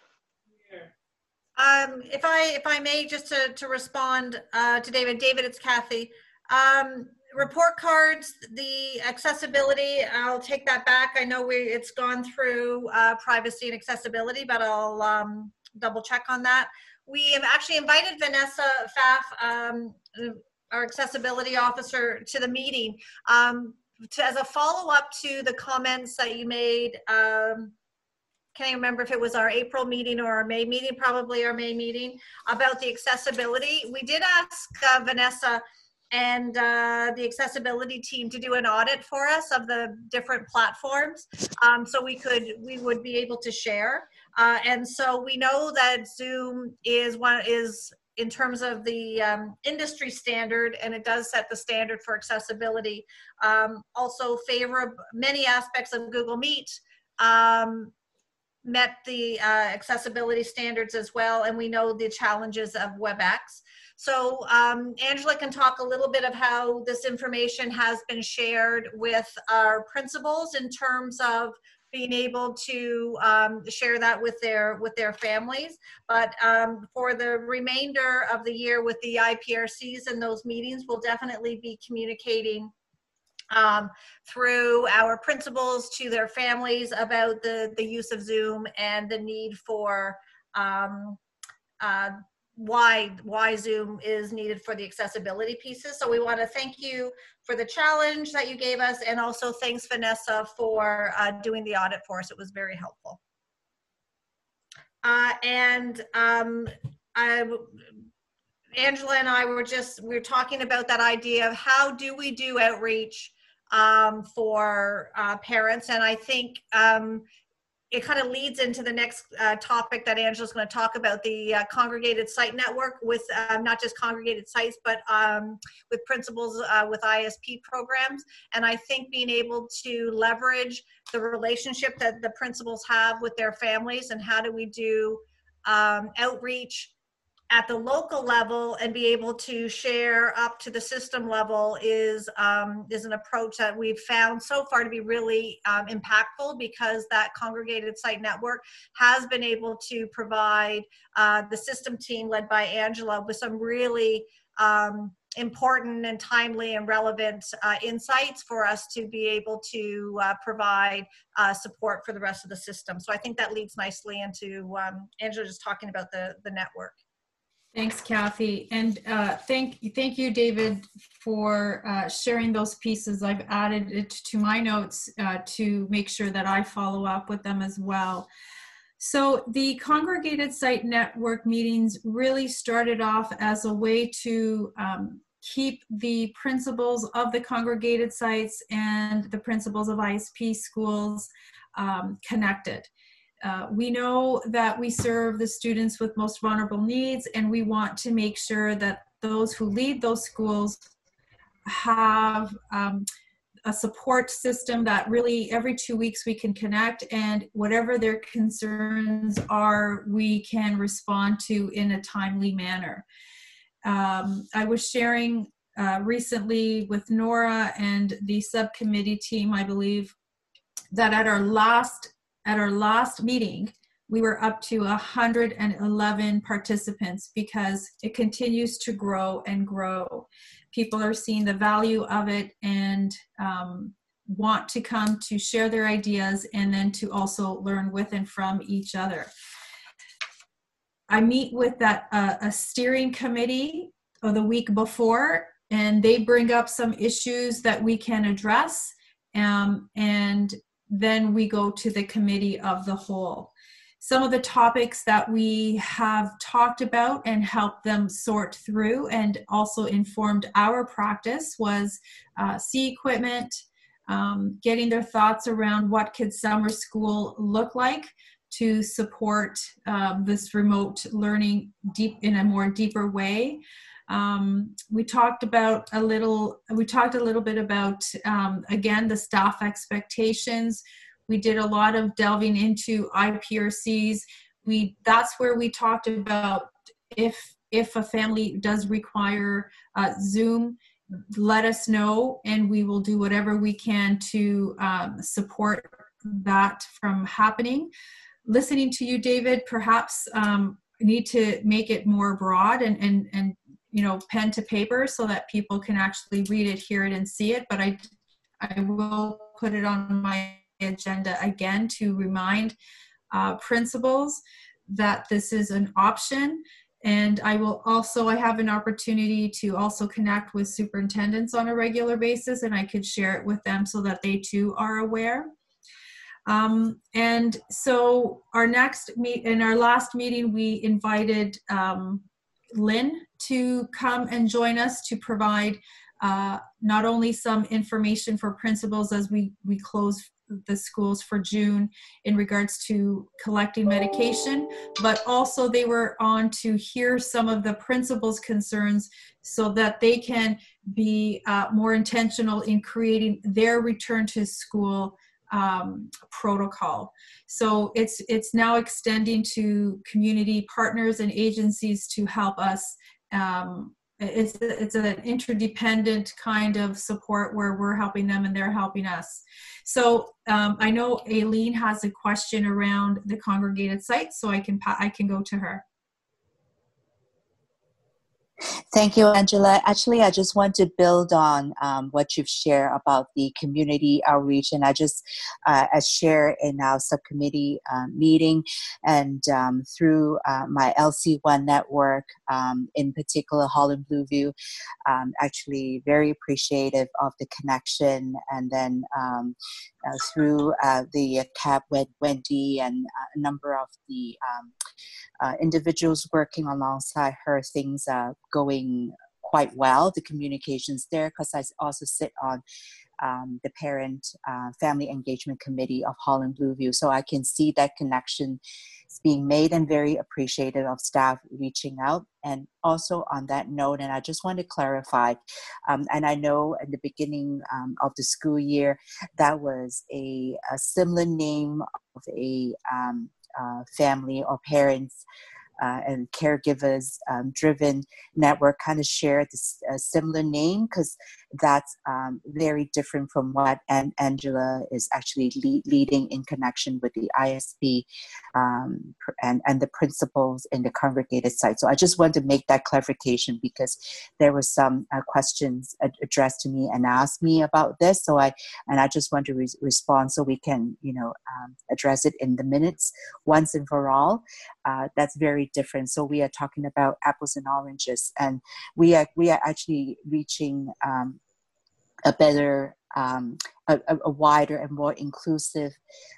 If I may, just to respond to David. David, it's Kathy. Report cards, the accessibility, I'll take that back. I know it's gone through privacy and accessibility, but I'll double check on that. We have actually invited Vanessa Pfaff, our accessibility officer, to the meeting as a follow-up to the comments that you made. Can't remember if it was our April meeting or our May meeting, probably our May meeting, about the accessibility. We did ask Vanessa and the accessibility team to do an audit for us of the different platforms, so we would be able to share. And so we know that Zoom is in terms of the industry standard, and it does set the standard for accessibility. Also many aspects of Google Meet met the accessibility standards as well, and we know the challenges of WebEx. So Angela can talk a little bit of how this information has been shared with our principals in terms of being able to share that with their families. But for the remainder of the year with the IPRCs and those meetings, we'll definitely be communicating through our principals to their families about the use of Zoom and the need for why Zoom is needed for the accessibility pieces. So we want to thank you for the challenge that you gave us, and also thanks Vanessa for doing the audit for us. It was very helpful. Angela and I were talking about that idea of how do we do outreach for parents, and I think it kind of leads into the next topic that Angela's going to talk about, the congregated site network with not just congregated sites, but with principals with ISP programs. And I think being able to leverage the relationship that the principals have with their families, and how do we do outreach at the local level and be able to share up to the system level is an approach that we've found so far to be really impactful, because that congregated site network has been able to provide the system team led by Angela with some really important and timely and relevant insights for us to be able to provide support for the rest of the system. So I think that leads nicely into Angela just talking about the network. Thanks, Kathy. And thank you, David, for sharing those pieces. I've added it to my notes to make sure that I follow up with them as well. So the Congregated Site Network meetings really started off as a way to keep the principals of the congregated sites and the principals of ISP schools connected. We know that we serve the students with most vulnerable needs, and we want to make sure that those who lead those schools have a support system that really every 2 weeks we can connect, and whatever their concerns are, we can respond to in a timely manner. I was sharing recently with Nora and the subcommittee team, I believe, that at our last meeting, we were up to 111 participants because it continues to grow and grow. People are seeing the value of it and want to come to share their ideas and then to also learn with and from each other. I meet with a steering committee the week before, and they bring up some issues that we can address, and then we go to the committee of the whole. Some of the topics that we have talked about and helped them sort through and also informed our practice was C equipment, getting their thoughts around what could summer school look like to support this remote learning in a more deeper way. We talked a little bit about, again, the staff expectations. We did a lot of delving into IPRCs. That's where we talked about if a family does require Zoom, let us know, and we will do whatever we can to support that from happening. Listening to you, David, perhaps need to make it more broad and pen to paper so that people can actually read it, hear it, and see it. But I will put it on my agenda again to remind principals that this is an option. And I have an opportunity to also connect with superintendents on a regular basis, and I could share it with them so that they too are aware. And so our last meeting, we invited Lynn to come and join us to provide not only some information for principals as we close the schools for June in regards to collecting medication, but also they were on to hear some of the principals' concerns so that they can be more intentional in creating their return to school protocol. So it's now extending to community partners and agencies to help us. It's an interdependent kind of support where we're helping them and they're helping us. So I know Aileen has a question around the congregated site, so I can go to her. Thank you, Angela. Actually, I just want to build on what you've shared about the community outreach, and I just share in our subcommittee meeting and through my LC1 network, in particular Holland Blueview, actually very appreciative of the connection, and then through the CAP with Wendy and a number of the individuals working alongside her, things are going quite well. The communications there, because I also sit on the parent family engagement committee of Holland Blueview, so I can see that connection is being made, and very appreciative of staff reaching out. And also on that note, and I just want to clarify, and I know at the beginning of the school year, that was a similar name of a family or parents and caregivers driven network, kind of shared this similar name, because that's very different from what Angela is actually leading in connection with the ISP and the principals in the congregated site. So I just wanted to make that clarification because there were some questions addressed to me and asked me about this. So I just want to respond so we can, address it in the minutes once and for all. That's very different. So we are talking about apples and oranges, and we are actually reaching a better, a wider and more inclusive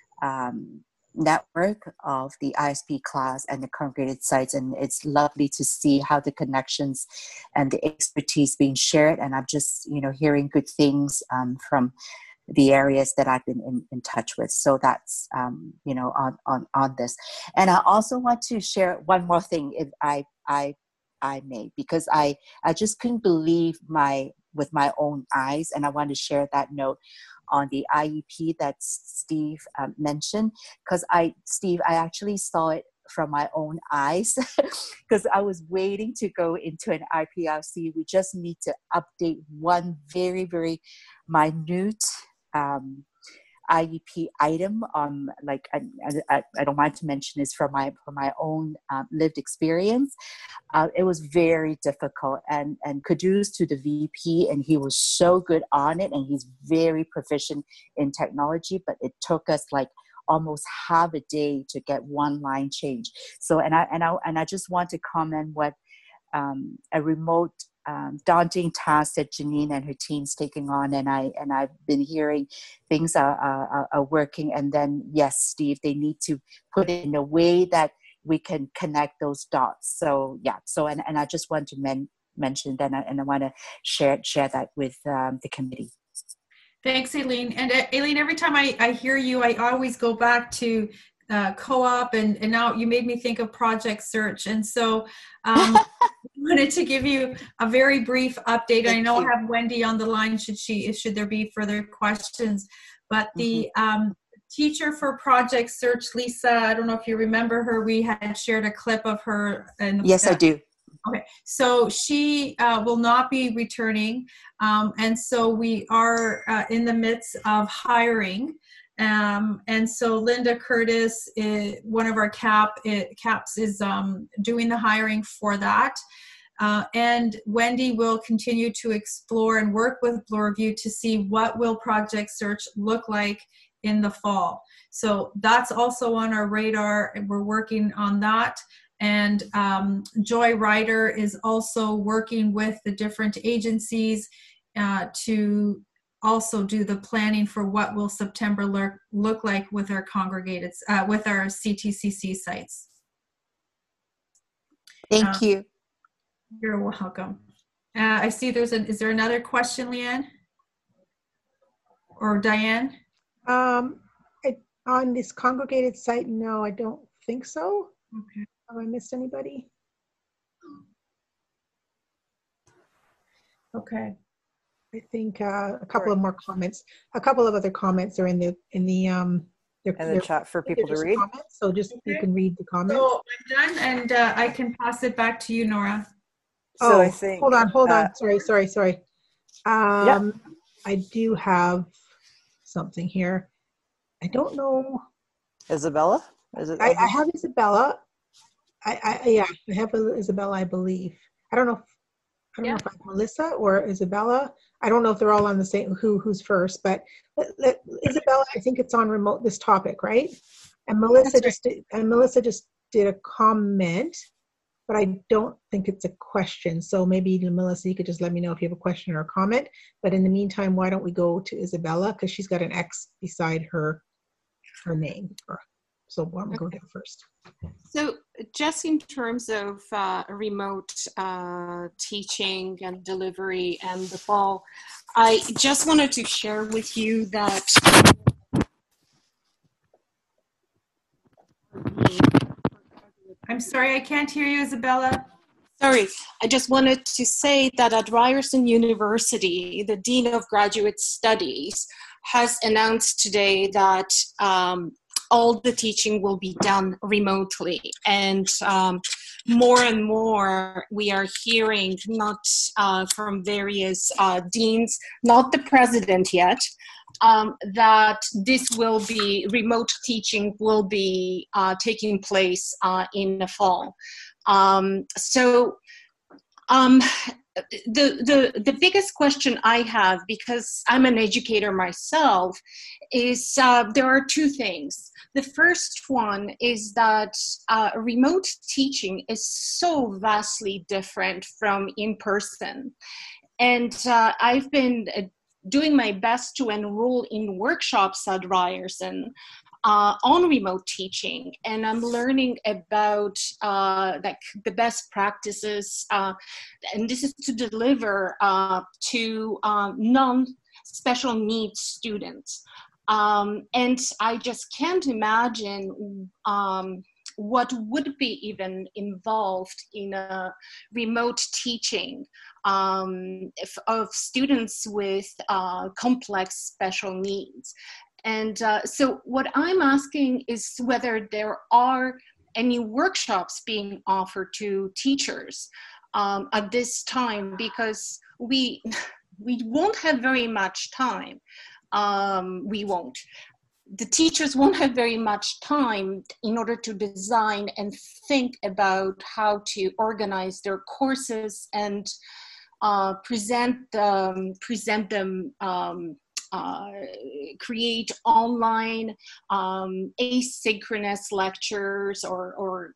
network of the ISP class and the congregated sites, and it's lovely to see how the connections and the expertise being shared. And I'm just hearing good things from the areas that I've been in touch with. So that's on this. And I also want to share one more thing, if I may, because I just couldn't believe with my own eyes, and I want to share that note on the IEP that Steve mentioned, because Steve, I actually saw it from my own eyes because I was waiting to go into an IPRC. We just need to update one very, very minute IEP item. I don't mind to mention this from my own lived experience. It was very difficult, and kudos to the VP, and he was so good on it, and he's very proficient in technology. But it took us like almost half a day to get one line change. So and I just want to comment what a remote daunting task that Janine and her team's taking on, and I've been hearing things are working. And then yes, Steve, they need to put it in a way that we can connect those dots. So yeah, and I just want to mention that, and I want to share that with the committee. Thanks, Aileen. And Aileen, every time I hear you, I always go back to co-op, and now you made me think of Project Search. And so I wanted to give you a very brief update. I know I have Wendy on the line should there be further questions. But the teacher for Project Search, Lisa, I don't know if you remember her, we had shared a clip of her. Yes, I do. Okay, so she will not be returning, and so we are in the midst of hiring. And so Linda Curtis, one of our CAPs, is doing the hiring for that. And Wendy will continue to explore and work with Bloorview to see what will Project Search look like in the fall. So that's also on our radar, and we're working on that. And Joy Ryder is also working with the different agencies to also do the planning for what will September look like with our congregated, with our CTCC sites. Thank you. You're welcome. I see is there another question, Leanne? Or Diane? On this congregated site, no, I don't think so. Okay. Have I missed anybody? Okay. I think a couple of more comments. A couple of other comments are in the chat for people to read. Comments, so just you can read the comments. So I'm done, and I can pass it back to you, Nora. So I think. Hold on. Sorry. I do have something here. I don't know. Isabella? Is it? I have Isabella. I have Isabella, I believe. I don't know if I have Melissa or Isabella. I don't know if they're all on the same who's first, but Isabella, I think it's on remote, this topic, right? And Melissa just did a comment, but I don't think it's a question. So maybe Melissa, you could just let me know if you have a question or a comment. But in the meantime, why don't we go to Isabella, because she's got an X beside her name. So why don't we go there first? So just in terms of remote teaching and delivery and the fall, I just wanted to share with you that I'm sorry, I can't hear you, Isabella. Sorry, I just wanted to say that at Ryerson University, the Dean of Graduate Studies has announced today that all the teaching will be done remotely. And more and more we are hearing, not from various deans, not the president yet, that this will be, remote teaching will be taking place in the fall. The biggest question I have, because I'm an educator myself, is there are two things. The first one is that remote teaching is so vastly different from in-person. And I've been doing my best to enroll in workshops at Ryerson on remote teaching, and I'm learning about like the best practices, and this is to deliver to non-special needs students. And I just can't imagine what would be even involved in a remote teaching of students with complex special needs. And so what I'm asking is whether there are any workshops being offered to teachers at this time, because we won't have very much time. The teachers won't have very much time in order to design and think about how to organize their courses and present them, create online asynchronous lectures or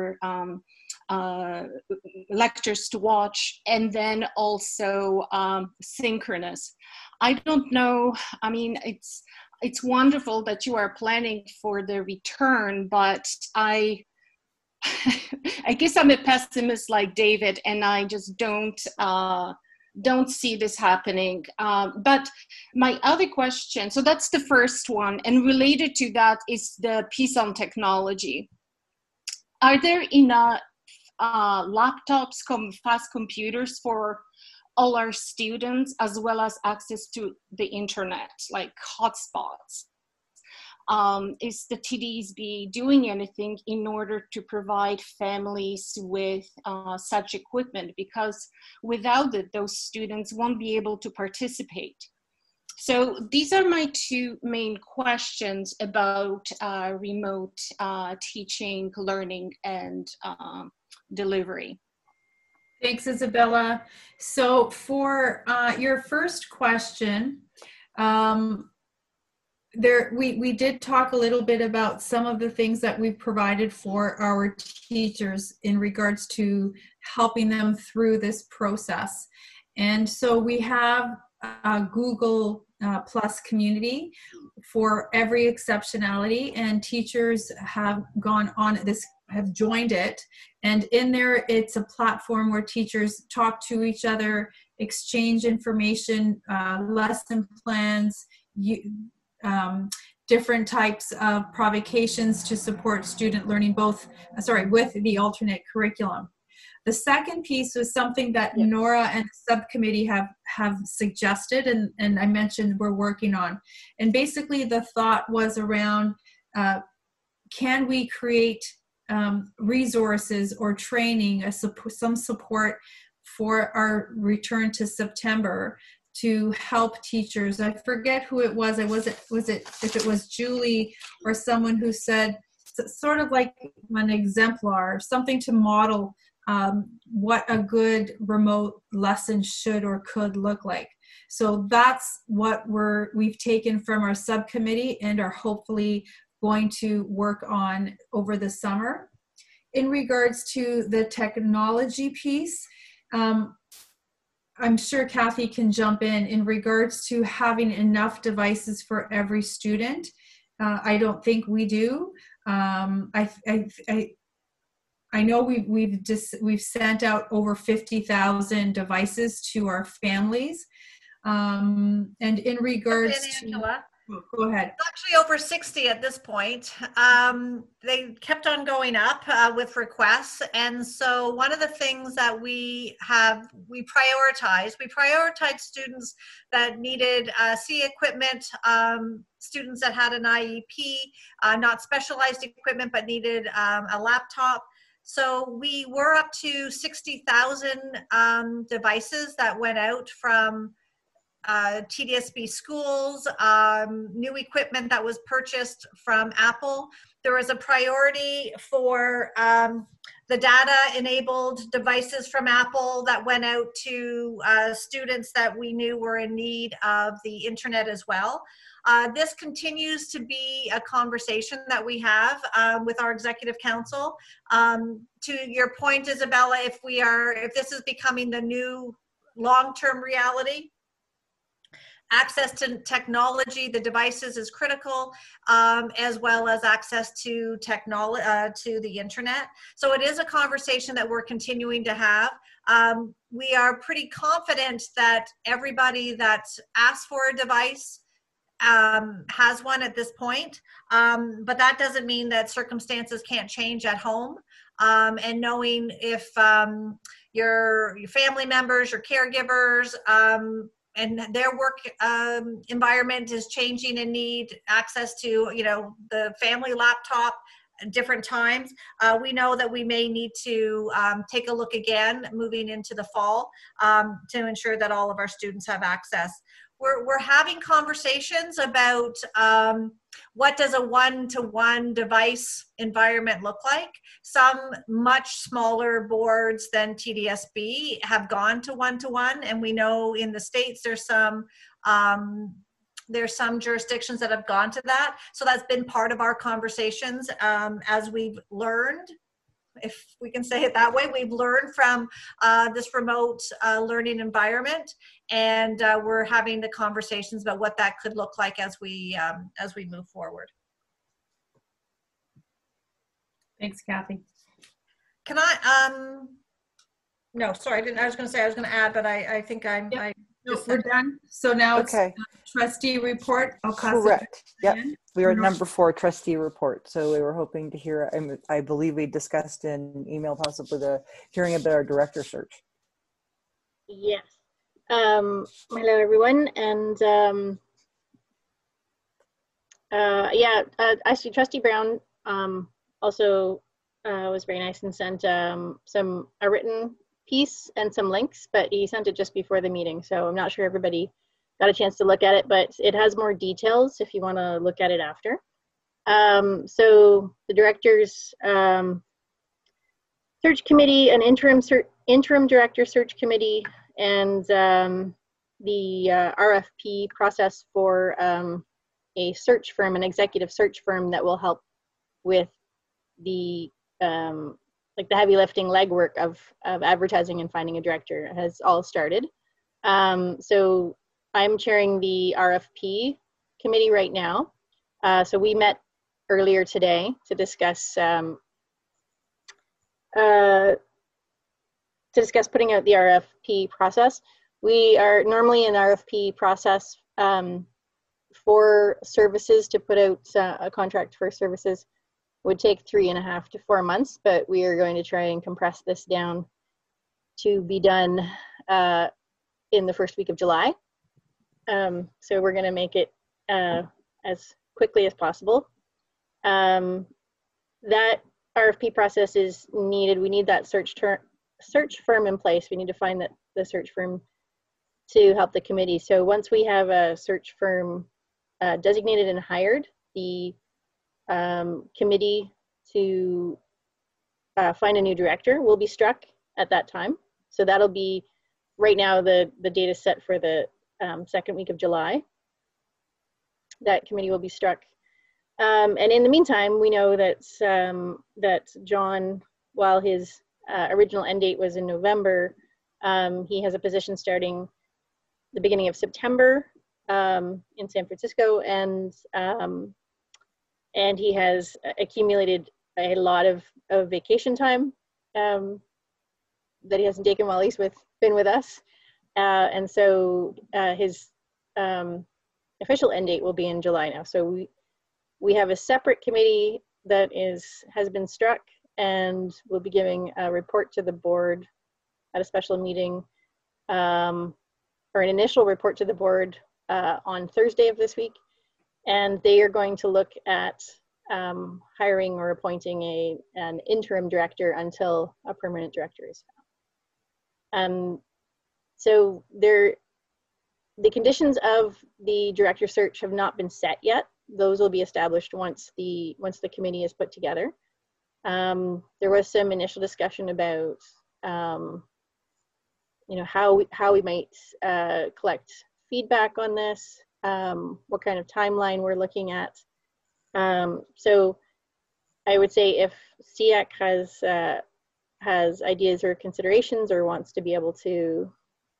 lectures to watch, and then also synchronous. I don't know. I mean, it's wonderful that you are planning for the return, but I guess I'm a pessimist like David, and I just don't see this happening. But my other question, so that's the first one, and related to that is the piece on technology. Are there enough laptops, fast computers for all our students, as well as access to the internet, like hotspots? Is the TDSB doing anything in order to provide families with such equipment? Because without it, those students won't be able to participate. So these are my two main questions about remote teaching, learning, and delivery. Thanks, Isabella. So for your first question, we did talk a little bit about some of the things that we've provided for our teachers in regards to helping them through this process. And so we have a Google Plus community for every exceptionality, and teachers have gone on this, have joined it. And in there, it's a platform where teachers talk to each other, exchange information, lesson plans, different types of provocations to support student learning, with the alternate curriculum. The second piece was something that Nora and the subcommittee have suggested, and I mentioned we're working on. And basically the thought was around, can we create resources or training, some support for our return to September to help teachers. I forget who it was. If it was Julie or someone who said sort of like an exemplar, something to model what a good remote lesson should or could look like. So that's what we've taken from our subcommittee and are hopefully going to work on over the summer. In regards to the technology piece, I'm sure Kathy can jump in regards to having enough devices for every student. I don't think we do. I know we've sent out over 50,000 devices to our families. And in regards to, go ahead. It's actually over 60 at this point. They kept on going up with requests. And so one of the things that we prioritized students that needed C equipment, students that had an IEP, not specialized equipment, but needed a laptop, So we were up to 60,000 devices that went out from TDSB schools, new equipment that was purchased from Apple. There was a priority for the data-enabled devices from Apple that went out to students that we knew were in need of the internet as well. This continues to be a conversation that we have with our executive council. To your point, Isabella, if this is becoming the new long-term reality, access to technology, the devices is critical, as well as access to technology, to the internet. So it is a conversation that we're continuing to have. We are pretty confident that everybody that's asked for a device has one at this point, but that doesn't mean that circumstances can't change at home. And knowing if your family members, your caregivers, and their work environment is changing and need access to, the family laptop at different times, we know that we may need to take a look again moving into the fall to ensure that all of our students have access. We're having conversations about what does a one-to-one device environment look like. Some much smaller boards than TDSB have gone to one-to-one, and we know in the States there's some jurisdictions that have gone to that. So that's been part of our conversations as we've learned, if we can say it that way. We've learned from this remote learning environment, and we're having the conversations about what that could look like as we move forward. Thanks, Kathy. Can I? No, sorry, I didn't. I was going to say I was going to add, but I think I'm. Yep. No, we're done. So now Okay. It's trustee report. I'll pass Correct. it Yep. again. We are at number 4, trustee report. So we were hoping to hear, I believe we discussed in email possibly the hearing about our director search. Yes. Hello, everyone. And actually, Trustee Brown also was very nice and sent a written piece and some links, but he sent it just before the meeting. So I'm not sure everybody got a chance to look at it, but it has more details if you want to look at it after. So the director's search committee, an interim director search committee, and the RFP process for a search firm, an executive search firm that will help with the like the heavy lifting legwork of advertising and finding a director has all started. So I'm chairing the RFP committee right now. So we met earlier today to discuss putting out the RFP process. We are normally in the RFP process for services to put out a contract for services would take 3.5 to 4 months, but we are going to try and compress this down to be done in the first week of July. So we're going to make it as quickly as possible. That RFP process is needed. We need that search firm in place. We need to find the search firm to help the committee. So once we have a search firm designated and hired, the committee to find a new director will be struck at that time. So that'll be, right now the date is set for the second week of July. That committee will be struck. And in the meantime, we know that that John, while his original end date was in November, he has a position starting the beginning of September in San Francisco, and he has accumulated a lot of vacation time that he hasn't taken while he's been with us, and so his official end date will be in July now. So we have a separate committee that has been struck, and we'll be giving a report to the board at a special meeting, or an initial report to the board on Thursday of this week. And they are going to look at hiring or appointing an interim director until a permanent director is found. So the conditions of the director search have not been set yet. Those will be established once the committee is put together. There was some initial discussion about how we might collect feedback on this, what kind of timeline we're looking at. So I would say if SEAC has ideas or considerations or wants to be able to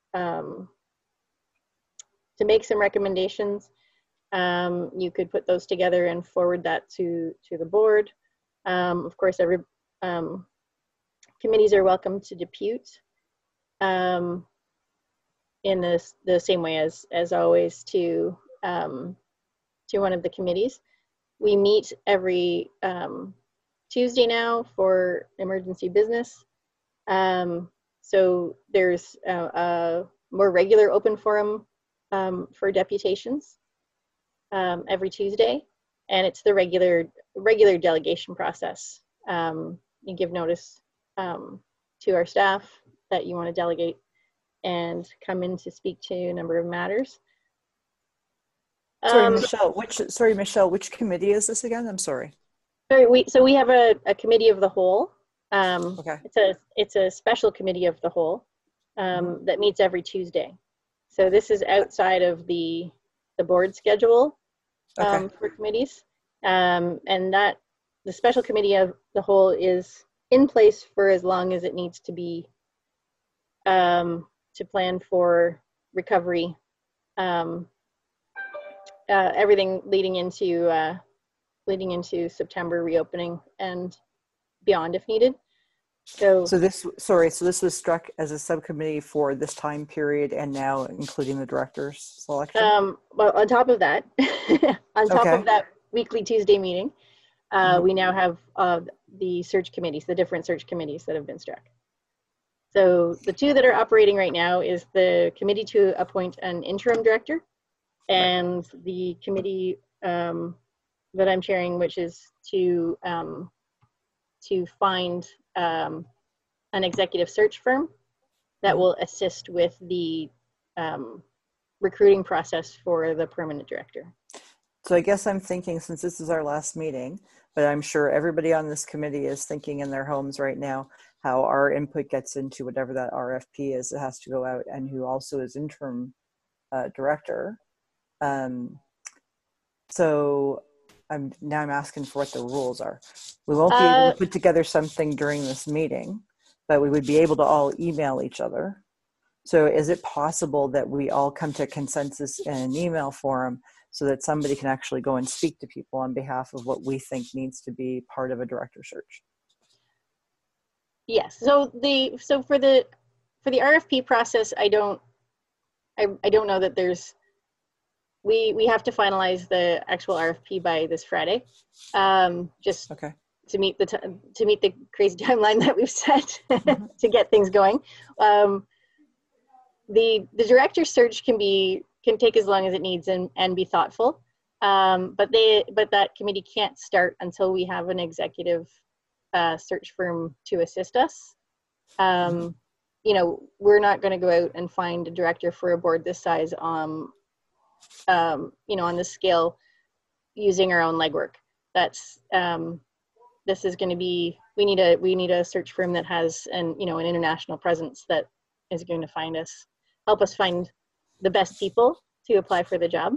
make some recommendations, you could put those together and forward that to the board. Of course, every committees are welcome to depute in the same way as always to one of the committees. We meet every Tuesday now for emergency business. So there's a more regular open forum for deputations every Tuesday, and it's the regular delegation process. You give notice to our staff that you want to delegate and come in to speak to a number of matters. Sorry, Michelle, which committee is this again? I'm sorry. So we have a committee of the whole. Okay. It's a special committee of the whole that meets every Tuesday. So this is outside of the board schedule for committees, and that the special committee of the whole is in place for as long as it needs to be to plan for recovery. Everything leading into September reopening and beyond if needed. So this was struck as a subcommittee for this time period and now including the director's selection? Well, on top of that, of that weekly Tuesday meeting, we now have the search committees, the different search committees that have been struck. So the two that are operating right now is the committee to appoint an interim director and the committee that I'm chairing, which is to find an executive search firm that will assist with the recruiting process for the permanent director. So I guess I'm thinking, since this is our last meeting, but I'm sure everybody on this committee is thinking in their homes right now how our input gets into whatever that RFP is that has to go out, and who also is interim director. So I'm asking for what the rules are. We won't be able to put together something during this meeting, but we would be able to all email each other. So is it possible that we all come to consensus in an email forum so that somebody can actually go and speak to people on behalf of what we think needs to be part of a director search? Yes. So for the RFP process, I don't know that there's. We have to finalize the actual RFP by this Friday, just to meet the crazy timeline that we've set to get things going. The director search can take as long as it needs and be thoughtful, but that committee can't start until we have an executive search firm to assist us. We're not going to go out and find a director for a board this size on this scale using our own legwork. That's this is going to be, we need a search firm that has an international presence that is going to help us find the best people to apply for the job.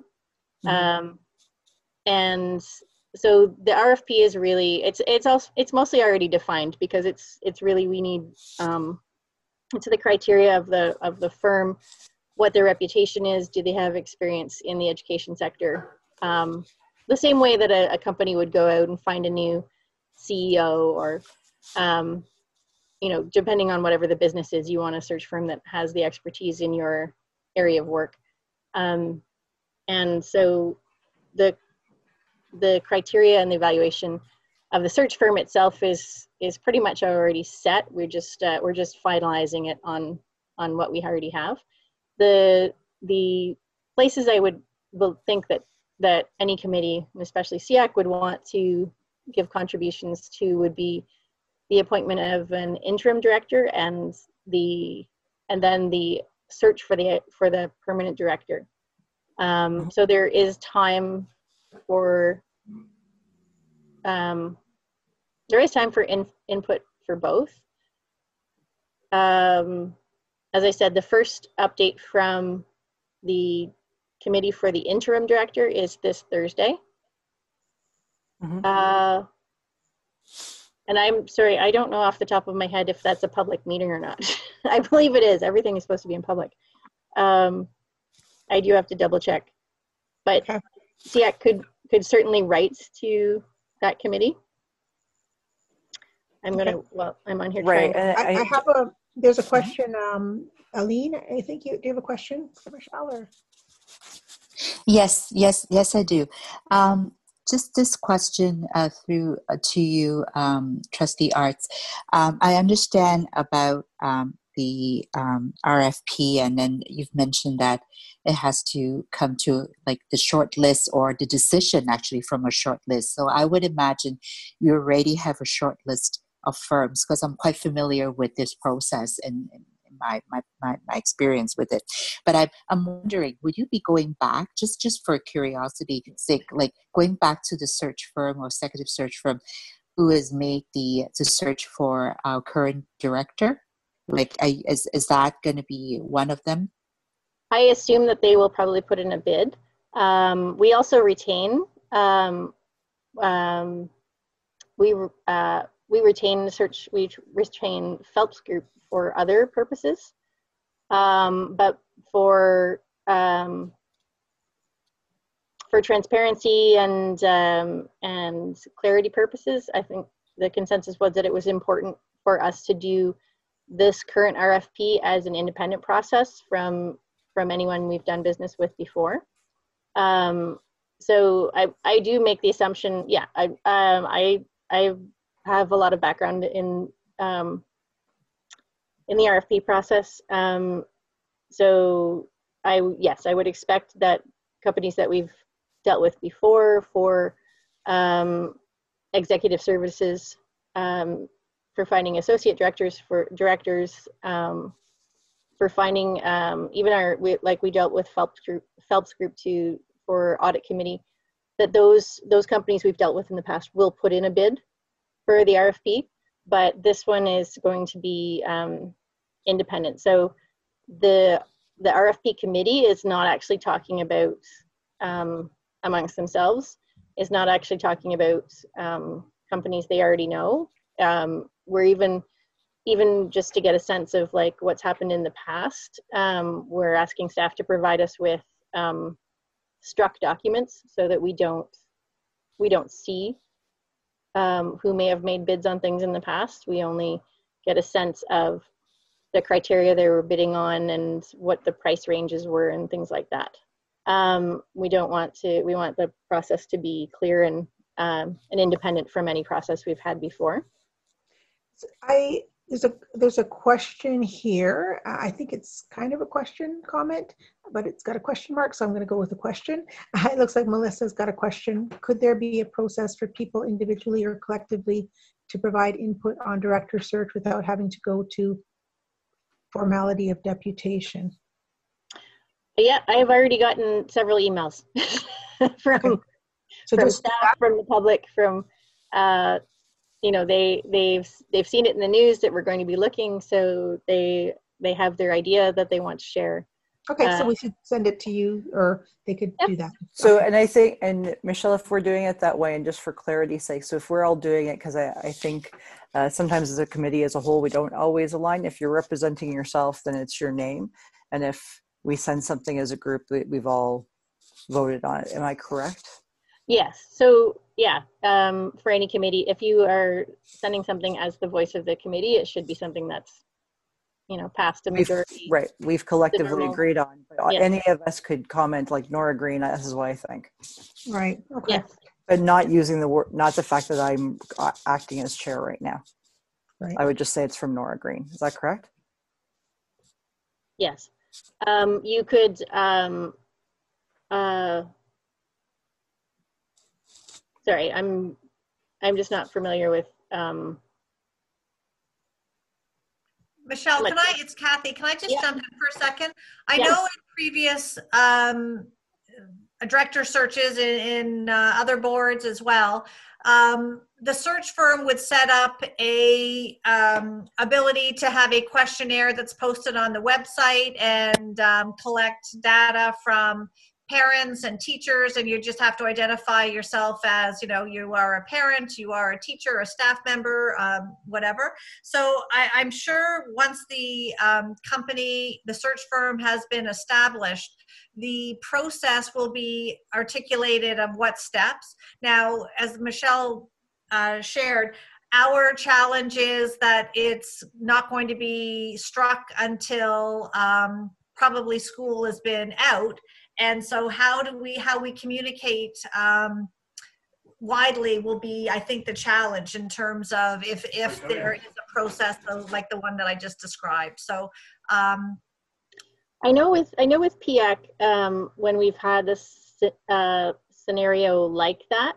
And so the RFP is really, it's mostly already defined, because it's really, we need it's the criteria of the firm, what their reputation is, do they have experience in the education sector, the same way that a company would go out and find a new CEO, or depending on whatever the business is, you want a search firm that has the expertise in your area of work. And so the criteria and the evaluation of the search firm itself is pretty much already set. We're just finalizing it on what we already have. The places I will think that any committee, especially SEAC, would want to give contributions to would be the appointment of an interim director and then the search for the permanent director. So there is time for input for both. As I said, the first update from the committee for the interim director is this Thursday. And I'm sorry, I don't know off the top of my head if that's a public meeting or not. I believe it is. Everything is supposed to be in public. I do have to double check. But SEAC could certainly write to that committee. I'm on here right. trying. I have there's a question, Aline, I think do you have a question for Michelle? Or? Yes, I do. Just this question to you, Trustee Arts. I understand about the RFP, and then you've mentioned that it has to come to like the short list or the decision actually from a short list. So I would imagine you already have a short list of firms, because I'm quite familiar with this process and my experience with it. But I'm wondering, would you be going back, just for curiosity's sake, like going back to the search firm or executive search firm who has made the search for our current director? Like, is that going to be one of them? I assume that they will probably put in a bid. We also retain we retain the search. We retain Phelps Group for other purposes, but for transparency and clarity purposes, I think the consensus was that it was important for us to do this current RFP as an independent process from anyone we've done business with before. So I do make the assumption, yeah, I have a lot of background in the RFP process. So I would expect that companies that we've dealt with before for executive services, for finding associate directors, for directors, for finding even we dealt with Phelps Group for audit committee, that those companies we've dealt with in the past will put in a bid for the RFP, but this one is going to be independent. So the RFP committee is not actually talking about amongst themselves, is not actually talking about companies they already know. We're even just to get a sense of like what's happened in the past, we're asking staff to provide us with struck documents so that we don't see who may have made bids on things in the past. We only get a sense of the criteria they were bidding on and what the price ranges were and things like that. We want the process to be clear and independent from any process we've had before. There's a question here. I think it's kind of a comment, but it's got a question mark, so I'm going to go with a question. It looks like Melissa's got a question. Could there be a process for people individually or collectively to provide input on director search without having to go to formality of deputation? Yeah, I have already gotten several emails from staff, from the public, from they've seen it in the news that we're going to be looking, so they have their idea that they want to share. Okay, so we should send it to you, or they could do that. So, and I think, and Michelle, if we're doing it that way, and just for clarity's sake, so if we're all doing it, because I think sometimes as a committee as a whole, we don't always align. If you're representing yourself, then it's your name. And if we send something as a group, we've all voted on it. Am I correct? Yes. So yeah, for any committee, if you are sending something as the voice of the committee, it should be something that's, past a majority. Right. We've collectively agreed on. But any of us could comment like Nora Green. This is what I think. Right. Okay. Yes. But not using the word, not the fact that I'm acting as chair right now. Right. I would just say it's from Nora Green. Is that correct? Yes. You could. Sorry, I'm just not familiar with. Michelle, it's Kathy. Can I just jump in for a second? I Yes. know in previous director searches in other boards as well, the search firm would set up a ability to have a questionnaire that's posted on the website and collect data from parents and teachers, and you just have to identify yourself as, you are a parent, you are a teacher, a staff member, whatever. So I'm sure once the the search firm has been established, the process will be articulated of what steps. Now, as Michelle shared, our challenge is that it's not going to be struck until probably school has been out. And so how we communicate widely will be, I think, the challenge in terms of if there is a process like the one that I just described. So I know with PIAC, when we've had this scenario like that,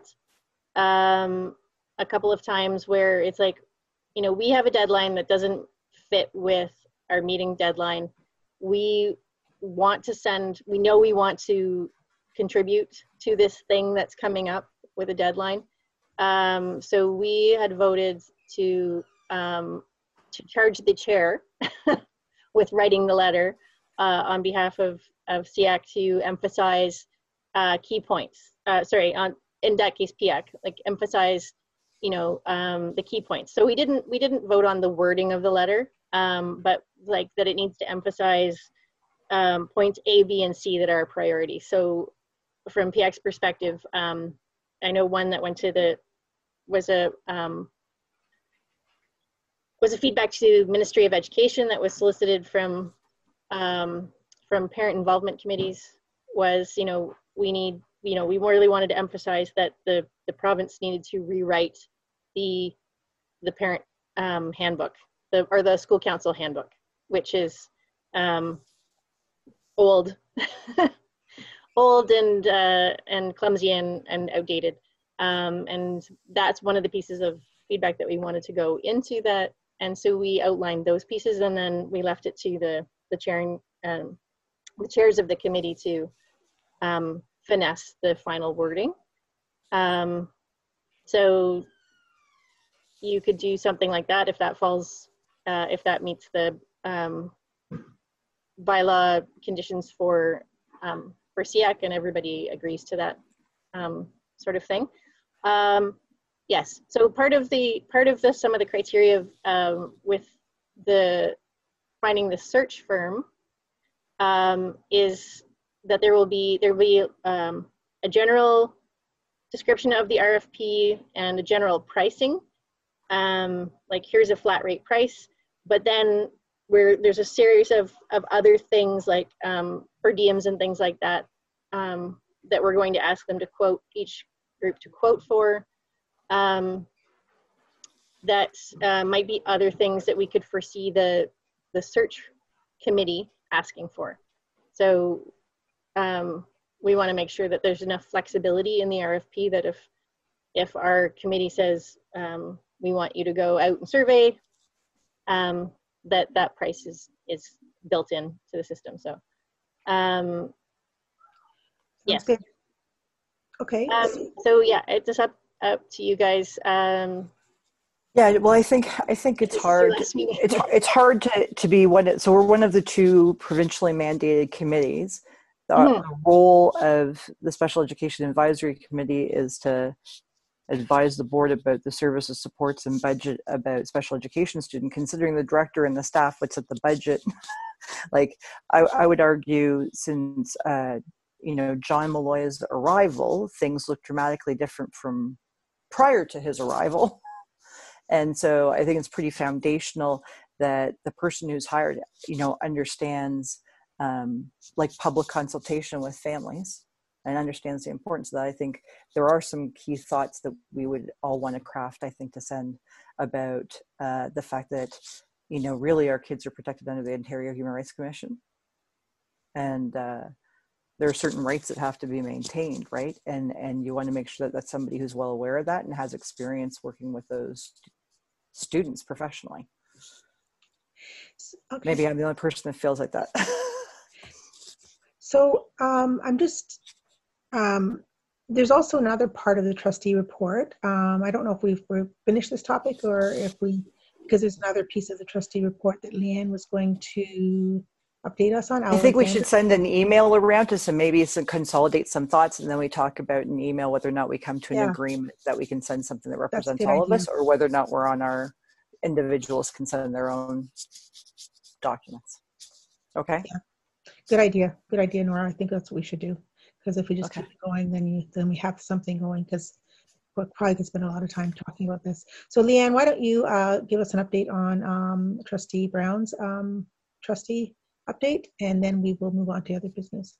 a couple of times where it's like, we have a deadline that doesn't fit with our meeting deadline. We want to contribute to this thing that's coming up with a deadline. So we had voted to charge the chair with writing the letter on behalf of SEAC to emphasize key points. In that case, PIAC, like emphasize, the key points. So we didn't vote on the wording of the letter, but like that it needs to emphasize points A, B, and C that are a priority. So from PIAC's perspective, I know one that went to was a feedback to the Ministry of Education that was solicited from parent involvement committees was, we really wanted to emphasize that the province needed to rewrite the parent handbook, or the school council handbook, which is old and clumsy and outdated. And that's one of the pieces of feedback that we wanted to go into that. And so we outlined those pieces, and then we left it to the chairs of the committee to finesse the final wording. So you could do something like that if that falls, if that meets the bylaw conditions for SEAC and everybody agrees to that sort of thing. Yes, so part of some of the criteria with finding the search firm is that there will be a general description of the RFP and a general pricing. Like here's a flat rate price, but then there's a series of other things like per diems and things like that that we're going to ask them to quote, each group to quote for. That might be other things that we could foresee the search committee asking for. So we want to make sure that there's enough flexibility in the RFP that if our committee says we want you to go out and survey, that price is built in to the system. So yes. Good. Okay. So yeah, it's just up to you guys. Yeah, well, I think it's hard. It's hard to be one. So we're one of the two provincially mandated committees. The role of the Special Education Advisory Committee is to advise the board about the services, supports, and budget about special education students. Considering the director and the staff, what's at the budget? Like I would argue, since John Malloy's arrival, things look dramatically different from prior to his arrival. And so I think it's pretty foundational that the person who's hired, understands like public consultation with families and understands the importance of that. I think there are some key thoughts that we would all want to craft, I think, to send about the fact that, really our kids are protected under the Ontario Human Rights Commission. And there are certain rights that have to be maintained, right? And you want to make sure that that's somebody who's well aware of that and has experience working with those students professionally. Okay. Maybe I'm the only person that feels like that. So I'm just, there's also another part of the trustee report. I don't know if we've finished this topic or if because there's another piece of the trustee report that Leanne was going to update us on. I think we should send an email around to maybe consolidate some thoughts, and then we talk about an email whether or not we come to an agreement that we can send something that represents all of us, or whether or not we're on our individuals can send their own documents. Okay. Yeah. Good idea. Good idea, Nora. I think that's what we should do. Because if we just keep it going, then we have something going, because we'll probably spend a lot of time talking about this. So Leanne, why don't you give us an update on Trustee Brown's trustee update, and then we will move on to other business.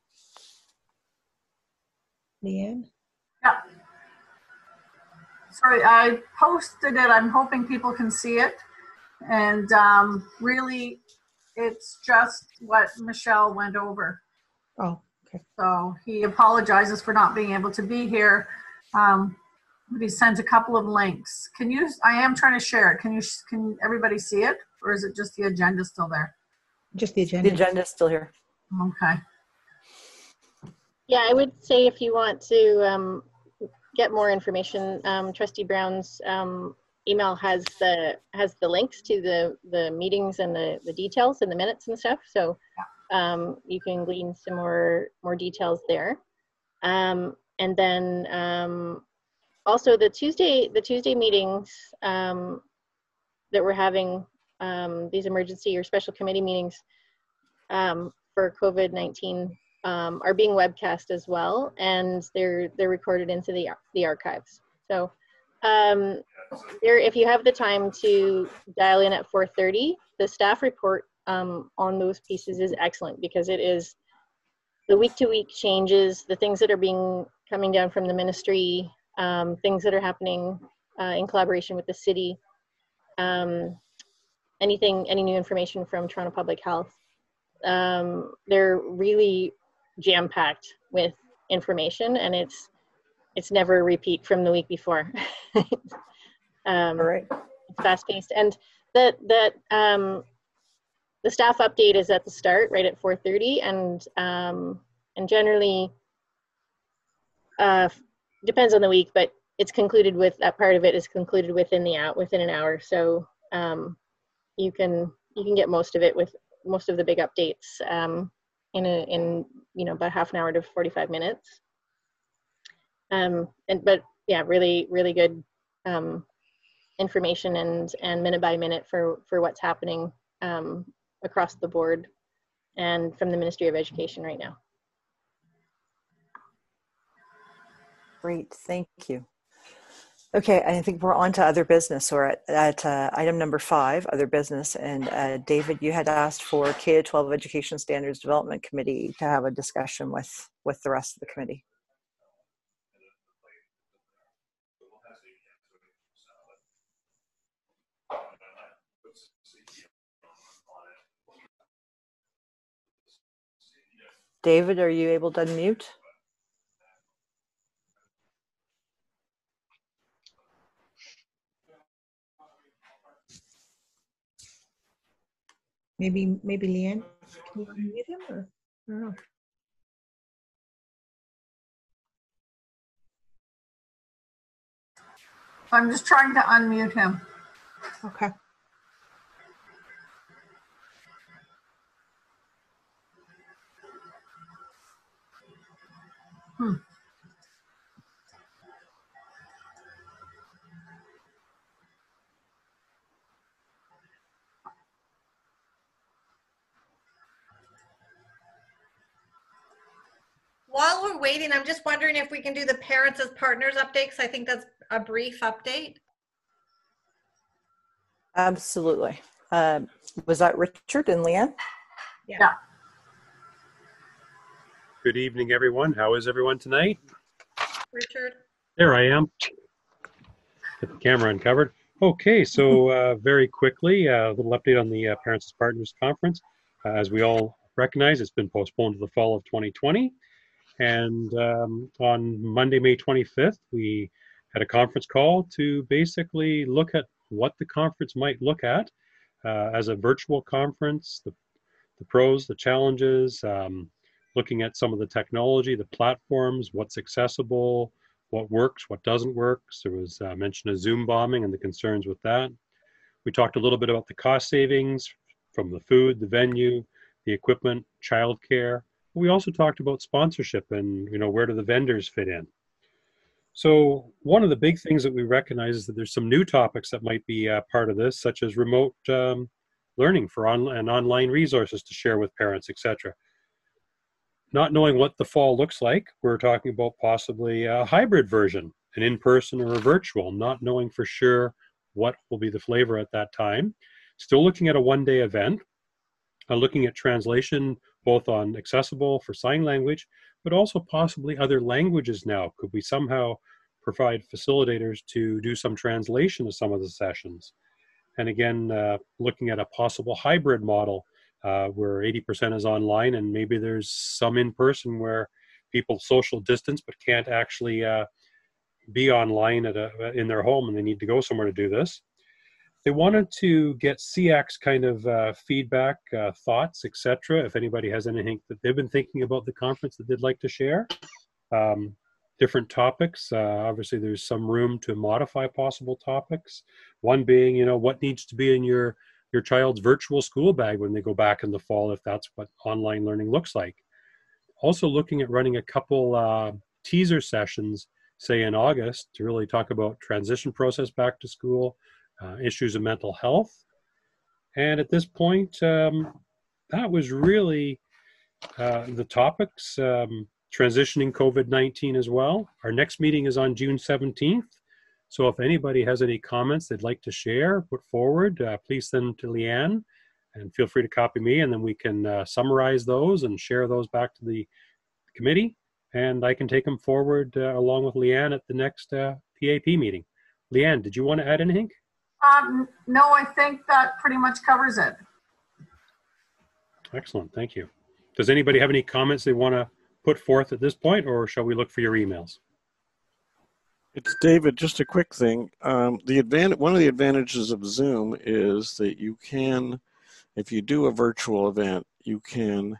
Leanne? Yeah. Sorry, I posted it. I'm hoping people can see it. And really, it's just what Michelle went over. Oh, okay. So he apologizes for not being able to be here. But he sent a couple of links. I am trying to share it. Can everybody see it? Or is it just the agenda still there? Just the agenda. The agenda is still here. Okay. Yeah, I would say if you want to get more information, Trustee Brown's email has the links to the meetings and the details and the minutes and stuff. So you can glean some more details there. And then also the Tuesday meetings that we're having, these emergency or special committee meetings for COVID-19 are being webcast as well, and they're recorded into the archives. So if you have the time to dial in at 4:30, the staff report on those pieces is excellent, because it is the week-to-week changes, the things that are coming down from the ministry, things that are happening in collaboration with the city, any new information from Toronto Public Health. They're really jam-packed with information, and it's never a repeat from the week before. All right. It's fast-paced, and the staff update is at the start, right at 4:30, and generally depends on the week, but it's concluded with that part of it is concluded within an hour. So you can get most of it with most of the big updates in about half an hour to 45 minutes. But yeah, really good information and minute by minute for what's happening across the board and from the Ministry of Education right now. Great, thank you. Okay, I think we're on to other business. We're at item number 5, other business. And David, you had asked for K-12 Education Standards Development Committee to have a discussion with the rest of the committee. David, are you able to unmute? Maybe Leanne, can you unmute him, or I don't know. I'm just trying to unmute him. Okay. While we're waiting, I'm just wondering if we can do the parents as partners update, because I think that's a brief update. Absolutely. Was that Richard and Leanne? Yeah. Good evening, everyone. How is everyone tonight? Richard. There I am. Get the camera uncovered. Okay, so very quickly, a little update on the Parents as Partners Conference. As we all recognize, it's been postponed to the fall of 2020. And on Monday, May 25th, we had a conference call to basically look at what the conference might look at as a virtual conference, the pros, the challenges, looking at some of the technology, the platforms, what's accessible, what works, what doesn't work. So there was mention of Zoom bombing and the concerns with that. We talked a little bit about the cost savings from the food, the venue, the equipment, childcare. We also talked about sponsorship and, you know, where do the vendors fit in. So one of the big things that we recognize is that there's some new topics that might be part of this, such as remote learning for online resources to share with parents, etc. Not knowing what the fall looks like, we're talking about possibly a hybrid version, an in-person or a virtual, not knowing for sure what will be the flavor at that time. Still looking at a one-day event, looking at translation, both on accessible for sign language, but also possibly other languages now. Could we somehow provide facilitators to do some translation of some of the sessions? And again, looking at a possible hybrid model where 80% is online and maybe there's some in person where people social distance but can't actually be online in their home and they need to go somewhere to do this. They wanted to get CX kind of feedback, thoughts, etc. If anybody has anything that they've been thinking about the conference that they'd like to share. Different topics. Obviously, there's some room to modify possible topics. One being, you know, what needs to be in your child's virtual school bag when they go back in the fall, if that's what online learning looks like. Also looking at running a couple teaser sessions, say in August, to really talk about transition process back to school, issues of mental health. And at this point, that was really the topics. Transitioning COVID-19 as well. Our next meeting is on June 17th. So if anybody has any comments they'd like to share, put forward, please send them to Leanne and feel free to copy me, and then we can summarize those and share those back to the committee. And I can take them forward along with Leanne at the next PAP meeting. Leanne, did you want to add anything? No, I think that pretty much covers it. Excellent, thank you. Does anybody have any comments they want to put forth at this point, or shall we look for your emails? It's David. Just a quick thing. One of the advantages of Zoom is that you can, if you do a virtual event, you can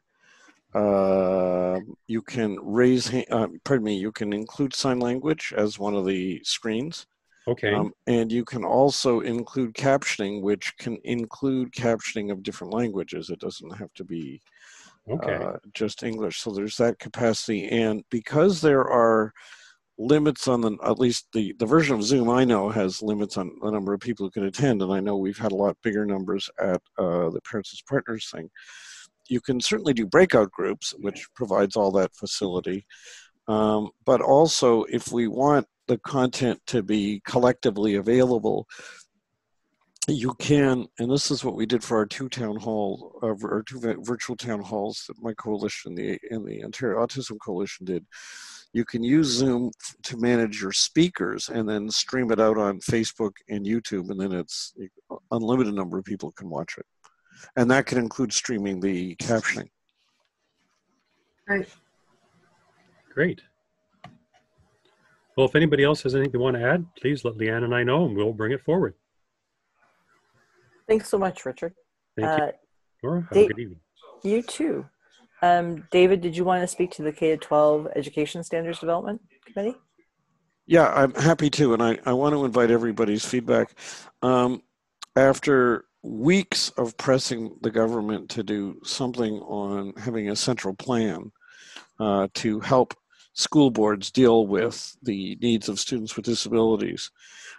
raise. You can include sign language as one of the screens. Okay. And you can also include captioning, which can include captioning of different languages. It doesn't have to be just English. So there's that capacity. And because there are limits on at least the version of Zoom I know has limits on the number of people who can attend. And I know we've had a lot bigger numbers at the Parents as Partners thing. You can certainly do breakout groups, which provides all that facility. But also, if we want the content to be collectively available, you can, and this is what we did for our two virtual town halls that my coalition and the Ontario Autism Coalition did. You can use Zoom to manage your speakers and then stream it out on Facebook and YouTube, and then it's unlimited number of people can watch it. And that can include streaming the captioning. Great. Great. Well, if anybody else has anything they want to add, please let Leanne and I know, and we'll bring it forward. Thanks so much, Richard. Thank you. Laura, have a good evening. You too. David, did you want to speak to the K-12 Education Standards Development Committee? Yeah, I'm happy to, and I want to invite everybody's feedback. After weeks of pressing the government to do something on having a central plan to help school boards deal with the needs of students with disabilities,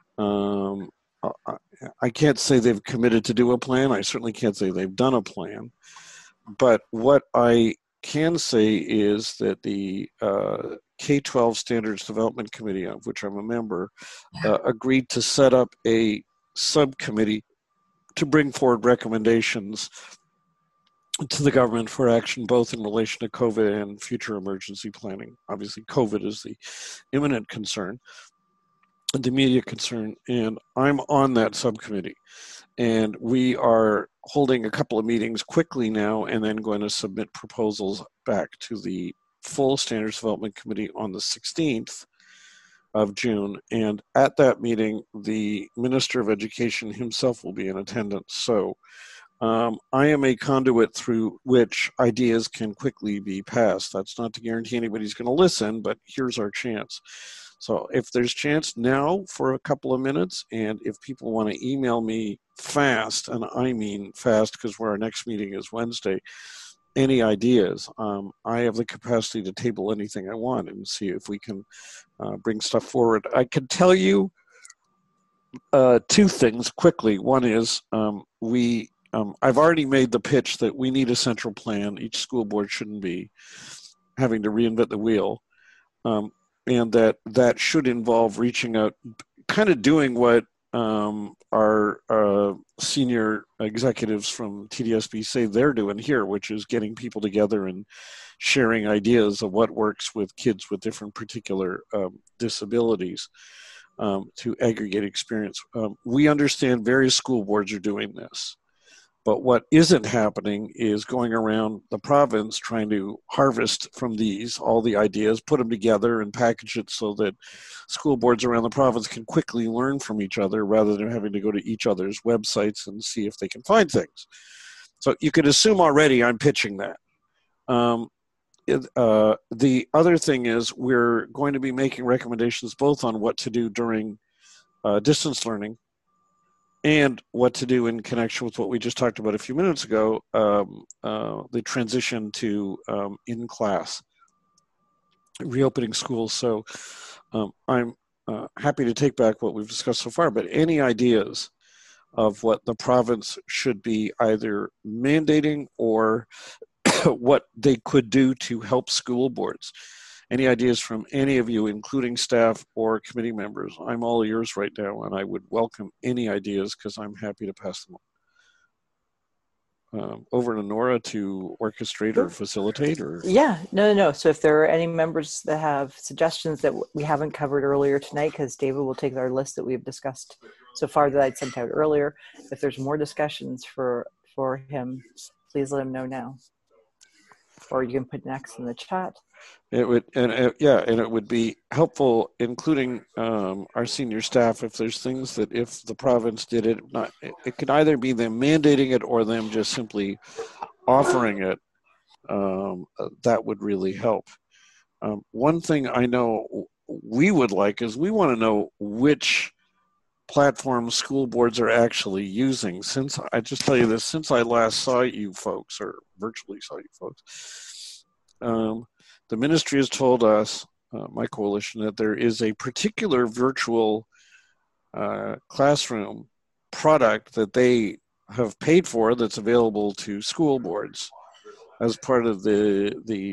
I can't say they've committed to do a plan. I certainly can't say they've done a plan. But what I can say is that the K-12 Standards Development Committee, of which I'm a member, agreed to set up a subcommittee to bring forward recommendations to the government for action, both in relation to COVID and future emergency planning. Obviously, COVID is the imminent concern, the immediate concern, and I'm on that subcommittee. And we are holding a couple of meetings quickly now and then going to submit proposals back to the full Standards Development Committee on the 16th of June. And at that meeting, the Minister of Education himself will be in attendance. So I am a conduit through which ideas can quickly be passed. That's not to guarantee anybody's going to listen, but here's our chance. So if there's chance now for a couple of minutes, and if people want to email me fast, and I mean fast because our next meeting is Wednesday, any ideas, I have the capacity to table anything I want and see if we can bring stuff forward. I can tell you two things quickly. One is I've already made the pitch that we need a central plan. Each school board shouldn't be having to reinvent the wheel. And that should involve reaching out, kind of doing what our senior executives from TDSB say they're doing here, which is getting people together and sharing ideas of what works with kids with different particular disabilities to aggregate experience. We understand various school boards are doing this. But what isn't happening is going around the province trying to harvest from these all the ideas, put them together and package it so that school boards around the province can quickly learn from each other rather than having to go to each other's websites and see if they can find things. So you could assume already I'm pitching that. The other thing is we're going to be making recommendations both on what to do during distance learning and what to do in connection with what we just talked about a few minutes ago, the transition to in-class, reopening schools. So I'm happy to take back what we've discussed so far, but any ideas of what the province should be either mandating or what they could do to help school boards. Any ideas from any of you, including staff or committee members? I'm all ears right now, and I would welcome any ideas because I'm happy to pass them on. Over to Nora to orchestrate or facilitate, or? Yeah, no. So if there are any members that have suggestions that we haven't covered earlier tonight, because David will take our list that we've discussed so far that I'd sent out earlier. If there's more discussions for him, please let him know now. Or you can put next in the chat. It would, and it would be helpful, including our senior staff, if there's things that if the province did it, it could either be them mandating it or them just simply offering it. That would really help. One thing I know we would like is we want to know which platforms school boards are actually using. Since I just tell you this, since I last saw you folks, or virtually saw you folks, the ministry has told us, my coalition, that there is a particular virtual classroom product that they have paid for that's available to school boards as part of the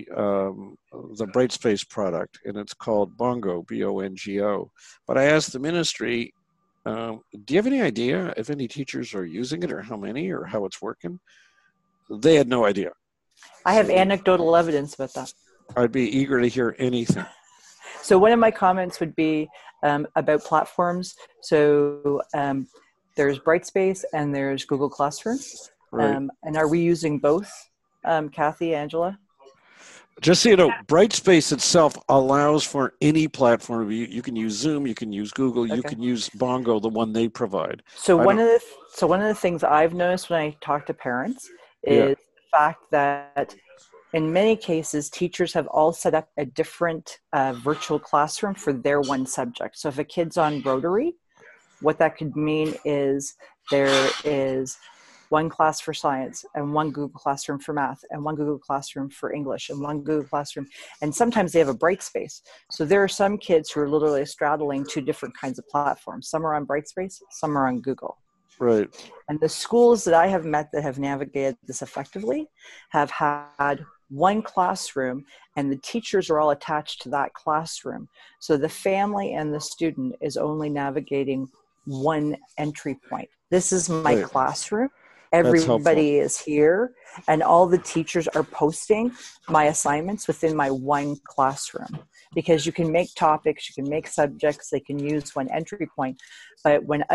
Brightspace product, and it's called Bongo, B-O-N-G-O. But I asked the ministry, do you have any idea if any teachers are using it, or how many, or how it's working? They had no idea. I have anecdotal evidence about that. I'd be eager to hear anything. So one of my comments would be about platforms. So there's Brightspace and there's Google Classroom. Right. And are we using both, Kathy, Angela? Just so you know, Brightspace itself allows for any platform. You can use Zoom, you can use Google, you can use Bongo, the one they provide. So one of the things I've noticed when I talk to parents is the fact that in many cases, teachers have all set up a different virtual classroom for their one subject. So if a kid's on Rotary, what that could mean is there is one class for science and one Google Classroom for math and one Google Classroom for English and one Google Classroom. And sometimes they have a Brightspace. So there are some kids who are literally straddling two different kinds of platforms. Some are on Brightspace, some are on Google. Right. And the schools that I have met that have navigated this effectively have had one classroom, and the teachers are all attached to that classroom. So the family and the student is only navigating one entry point. This is my classroom. Everybody is here, and all the teachers are posting my assignments within my one classroom, because you can make topics, you can make subjects, they can use one entry point. But when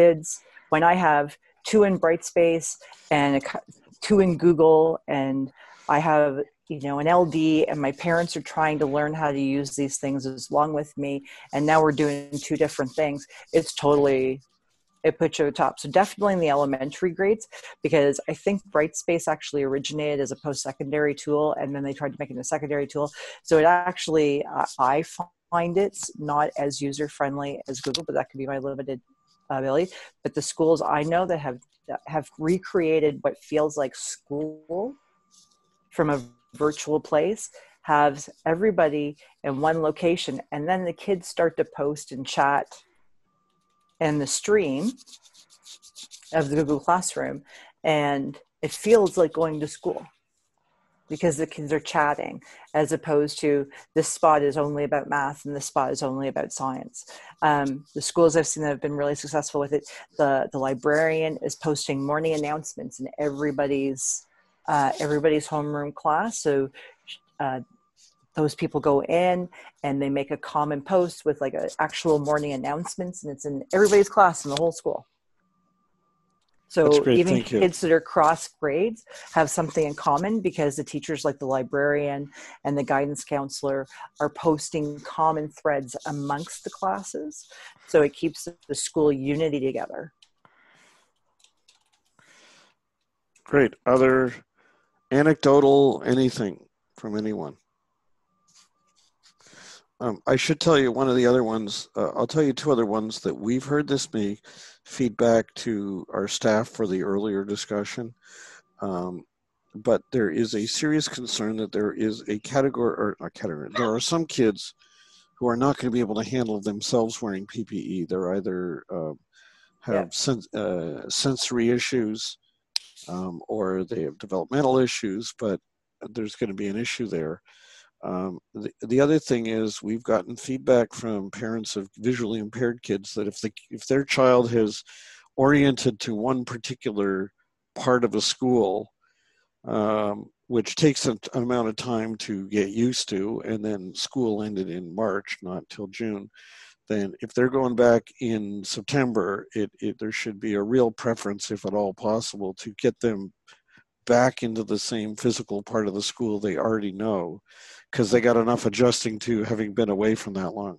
I have two in Brightspace and two in Google, and I have an LD, and my parents are trying to learn how to use these things along with me, and now we're doing two different things. It puts you at the top. So definitely in the elementary grades, because I think Brightspace actually originated as a post-secondary tool, and then they tried to make it a secondary tool. So it actually, I find it's not as user-friendly as Google, but that could be my limited ability. But the schools I know that have recreated what feels like school from a virtual place have everybody in one location, and then the kids start to post and chat in the stream of the Google Classroom, and it feels like going to school because the kids are chatting, as opposed to this spot is only about math and this spot is only about science. The schools I've seen that have been really successful with it, the librarian is posting morning announcements in everybody's homeroom class. So those people go in and they make a common post with like an actual morning announcements, and it's in everybody's class in the whole school. So even kids that are cross grades have something in common, because the teachers like the librarian and the guidance counselor are posting common threads amongst the classes. So it keeps the school unity together. Great. Other anecdotal anything from anyone? I should tell you one of the other ones. I'll tell you two other ones that we've heard this may feedback to our staff for the earlier discussion. But there is a serious concern that there is a category, or not category, there are some kids who are not going to be able to handle themselves wearing PPE. They're either have sensory issues or they have developmental issues, but there's going to be an issue there. The other thing is, we've gotten feedback from parents of visually impaired kids that if their child has oriented to one particular part of a school, which takes an amount of time to get used to, and then school ended in March, not till June, then if they're going back in September, there should be a real preference, if at all possible, to get them back into the same physical part of the school they already know, because they got enough adjusting to having been away from that long.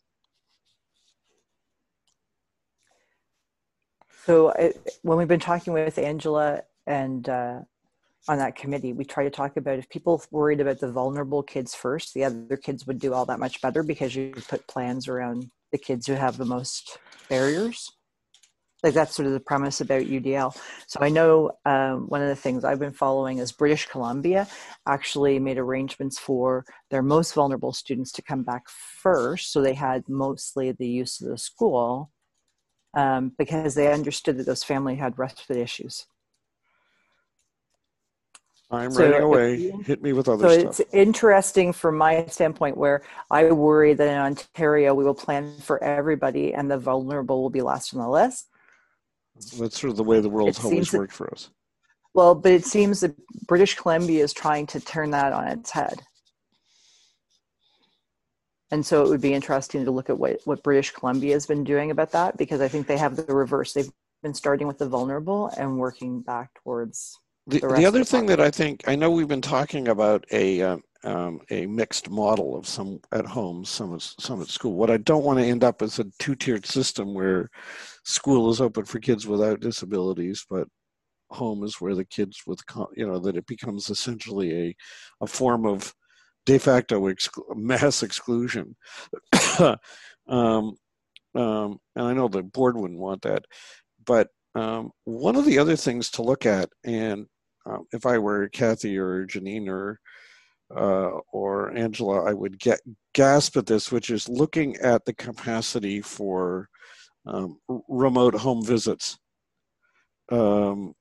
So when we've been talking with Angela and on that committee, we try to talk about, if people worried about the vulnerable kids first, the other kids would do all that much better, because you put plans around the kids who have the most barriers. Like, that's sort of the premise about UDL. So I know one of the things I've been following is British Columbia actually made arrangements for their most vulnerable students to come back first. So they had mostly the use of the school because they understood that those families had respite issues. I'm running away. Hit me with other stuff. So it's interesting from my standpoint, where I worry that in Ontario, we will plan for everybody and the vulnerable will be last on the list. That's sort of the way the world's always worked for us. Well, but it seems that British Columbia is trying to turn that on its head. And so it would be interesting to look at what British Columbia has been doing about that, because I think they have the reverse. They've been starting with the vulnerable and working back towards the rest. The other thing that I know we've been talking about a mixed model of some at home, some at school. What I don't want to end up is a two-tiered system where school is open for kids without disabilities, but home is where the kids with, that it becomes essentially a form of de facto mass exclusion. And I know the board wouldn't want that, but one of the other things to look at, and if I were Kathy or Janine or Angela, I would gasp at this, which is looking at the capacity for remote home visits. In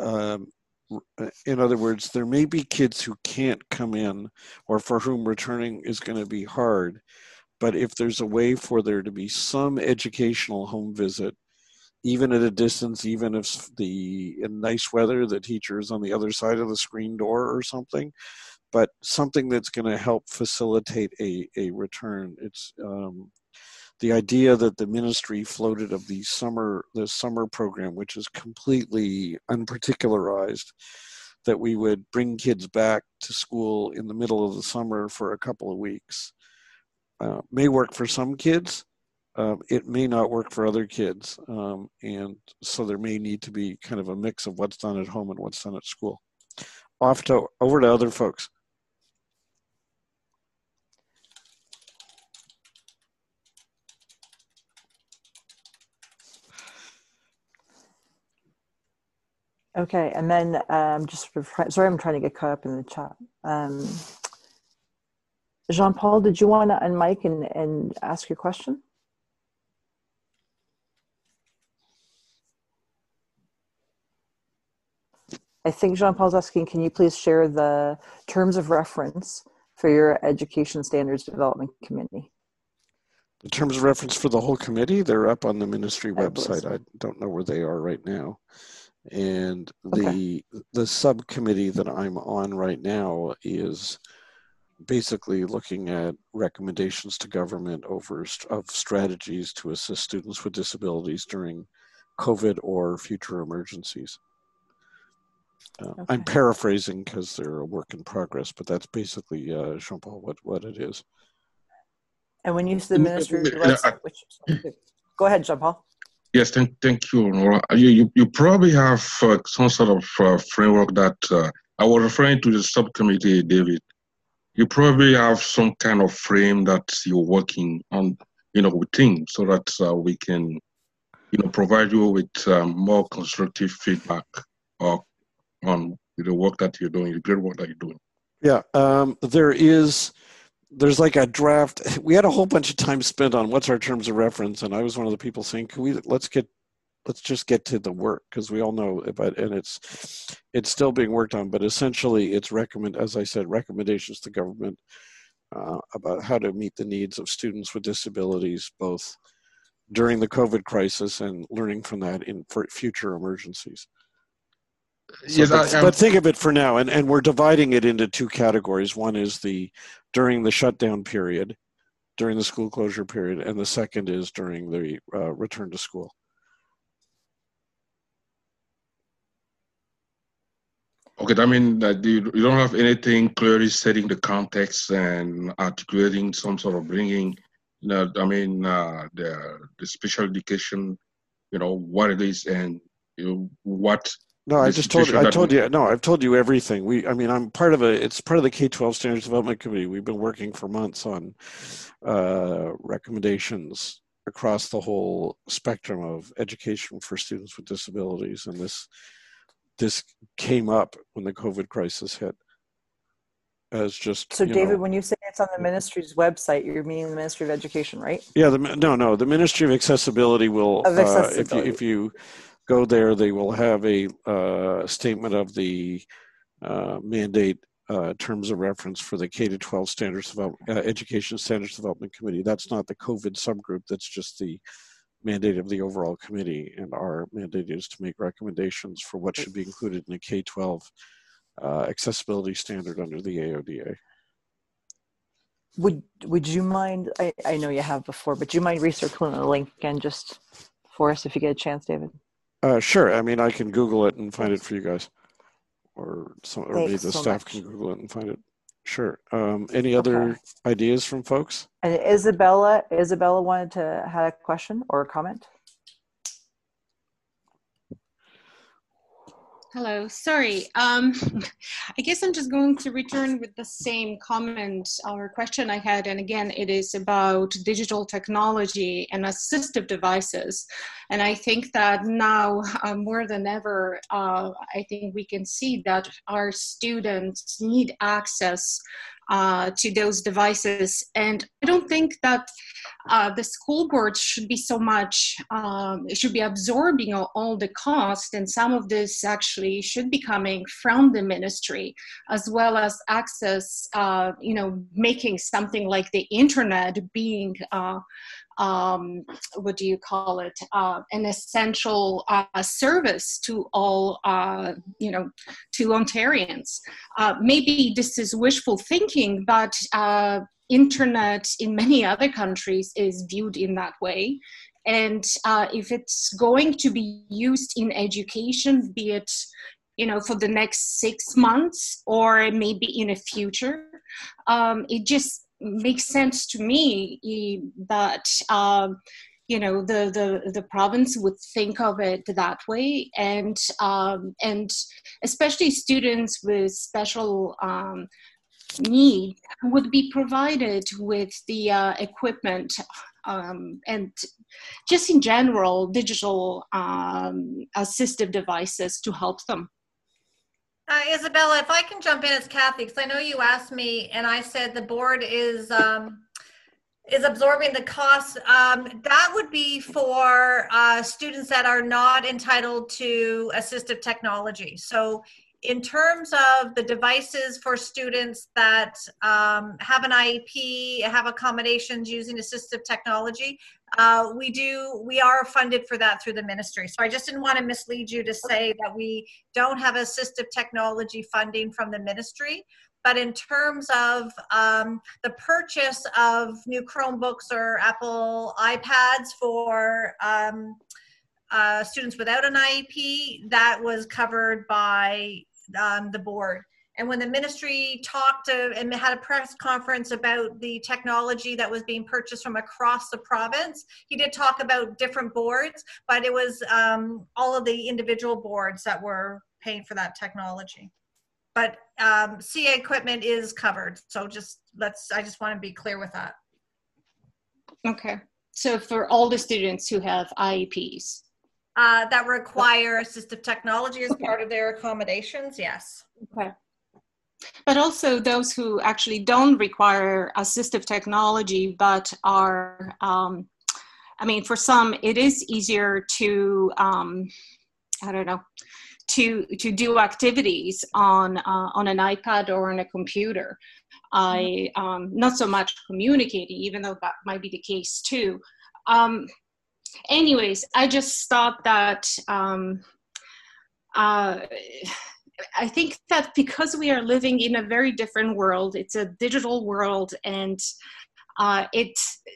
other words, there may be kids who can't come in, or for whom returning is going to be hard, but if there's a way for there to be some educational home visit, even at a distance, even if in nice weather, the teacher is on the other side of the screen door or something, but something that's going to help facilitate a return. It's the idea that the ministry floated of the summer program, which is completely unparticularized, that we would bring kids back to school in the middle of the summer for a couple of weeks. May work for some kids. It may not work for other kids. And so there may need to be kind of a mix of what's done at home and what's done at school. Over to other folks. Okay, and then sorry, I'm trying to get caught up in the chat. Jean-Paul, did you want to unmic and ask your question? I think Jean-Paul's asking, can you please share the terms of reference for your Education Standards Development Committee? The terms of reference for the whole committee, they're up on the ministry website. I don't know where they are right now. And the subcommittee that I'm on right now is basically looking at recommendations to government of strategies to assist students with disabilities during COVID or future emergencies. I'm paraphrasing because they're a work in progress, but that's basically, Jean-Paul, what it is. And when you say the ministry website, go ahead, Jean-Paul. Yes, thank you, Nora. You probably have some sort of framework that I was referring to the subcommittee, David. You probably have some kind of frame that you're working on, within, so that we can, provide you with more constructive feedback on the work that you're doing, the great work that you're doing. Yeah, there's like a draft. We had a whole bunch of time spent on what's our terms of reference, and I was one of the people saying, let's just get to the work, because we all know about, and it's still being worked on, but essentially it's as I said, recommendations to government about how to meet the needs of students with disabilities, both during the COVID crisis and learning from that for future emergencies. So, yes, but think of it for now, and we're dividing it into two categories. One is during the shutdown period, during the school closure period, and the second is during the return to school. Okay, that means that you don't have anything clearly setting the context and articulating some sort of bringing, the special education, what it is and what. No, I just told you. I've told you everything. I'm part of it's part of the K-12 Standards Development Committee. We've been working for months on recommendations across the whole spectrum of education for students with disabilities, and this came up when the COVID crisis hit. As just so, David, when you say it's on the ministry's website, you're meaning the Ministry of Education, right? Yeah. The Ministry of Accessibility will. If you go there, they will have a statement of the mandate terms of reference for the K-12 Education Standards Development Committee. That's not the COVID subgroup. That's just the mandate of the overall committee. And our mandate is to make recommendations for what should be included in a K-12 accessibility standard under the AODA. Would you mind? I know you have before, but do you mind recircling the link again just for us if you get a chance, David? Sure. I can Google it and find it for you guys, or maybe the staff can Google it and find it. Sure. Any other ideas from folks? And Isabella wanted to have a question or a comment. Hello, sorry. I guess I'm just going to return with the same comment or question I had. And again, it is about digital technology and assistive devices. And I think that now more than ever, I think we can see that our students need access to those devices. And I don't think that the school board should be so much, should be absorbing all the cost, and some of this actually should be coming from the ministry, as well as access, making something like the internet being what do you call it, an essential service to all, to Ontarians. Maybe this is wishful thinking, but internet in many other countries is viewed in that way. And if it's going to be used in education, be it for the next 6 months or maybe in the future. It just makes sense to me that the province would think of it that way, and especially students with special need would be provided with the equipment and just in general digital assistive devices to help them. Isabella, if I can jump in as Kathy, because I know you asked me and I said the board is absorbing the costs. That would be for students that are not entitled to assistive technology. So in terms of the devices for students that have an IEP, have accommodations using assistive technology, we are funded for that through the ministry. So I just didn't want to mislead you to say that we don't have assistive technology funding from the ministry. But in terms of the purchase of new Chromebooks or Apple iPads for students without an IEP, that was covered by the board. And when the ministry talked and had a press conference about the technology that was being purchased from across the province, he did talk about different boards, but it was all of the individual boards that were paying for that technology. But CA equipment is covered. So I just want to be clear with that. Okay. So for all the students who have IEPs? That require assistive technology as part of their accommodations, yes. Okay. But also those who actually don't require assistive technology, but are, for some, it is easier to, to do activities on an iPad or on a computer. Not so much communicating, even though that might be the case too. Anyways, I just thought that I think that because we are living in a very different world, it's a digital world, and it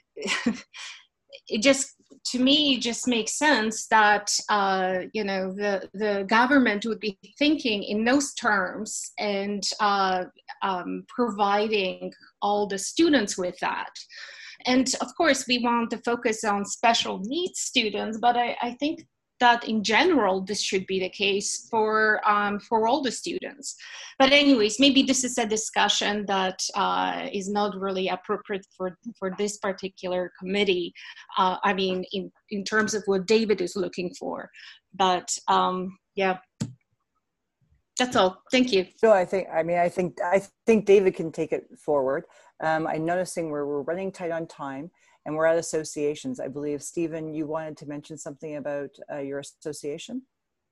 just, to me, just makes sense that the government would be thinking in those terms and providing all the students with that. And of course, we want to focus on special needs students, but I think that in general, this should be the case for all the students. But anyways, maybe this is a discussion that is not really appropriate for this particular committee. In terms of what David is looking for. But yeah, that's all. Thank you. So I think David can take it forward. I'm noticing we're running tight on time. And we're at associations. I believe, Stephen, you wanted to mention something about your association?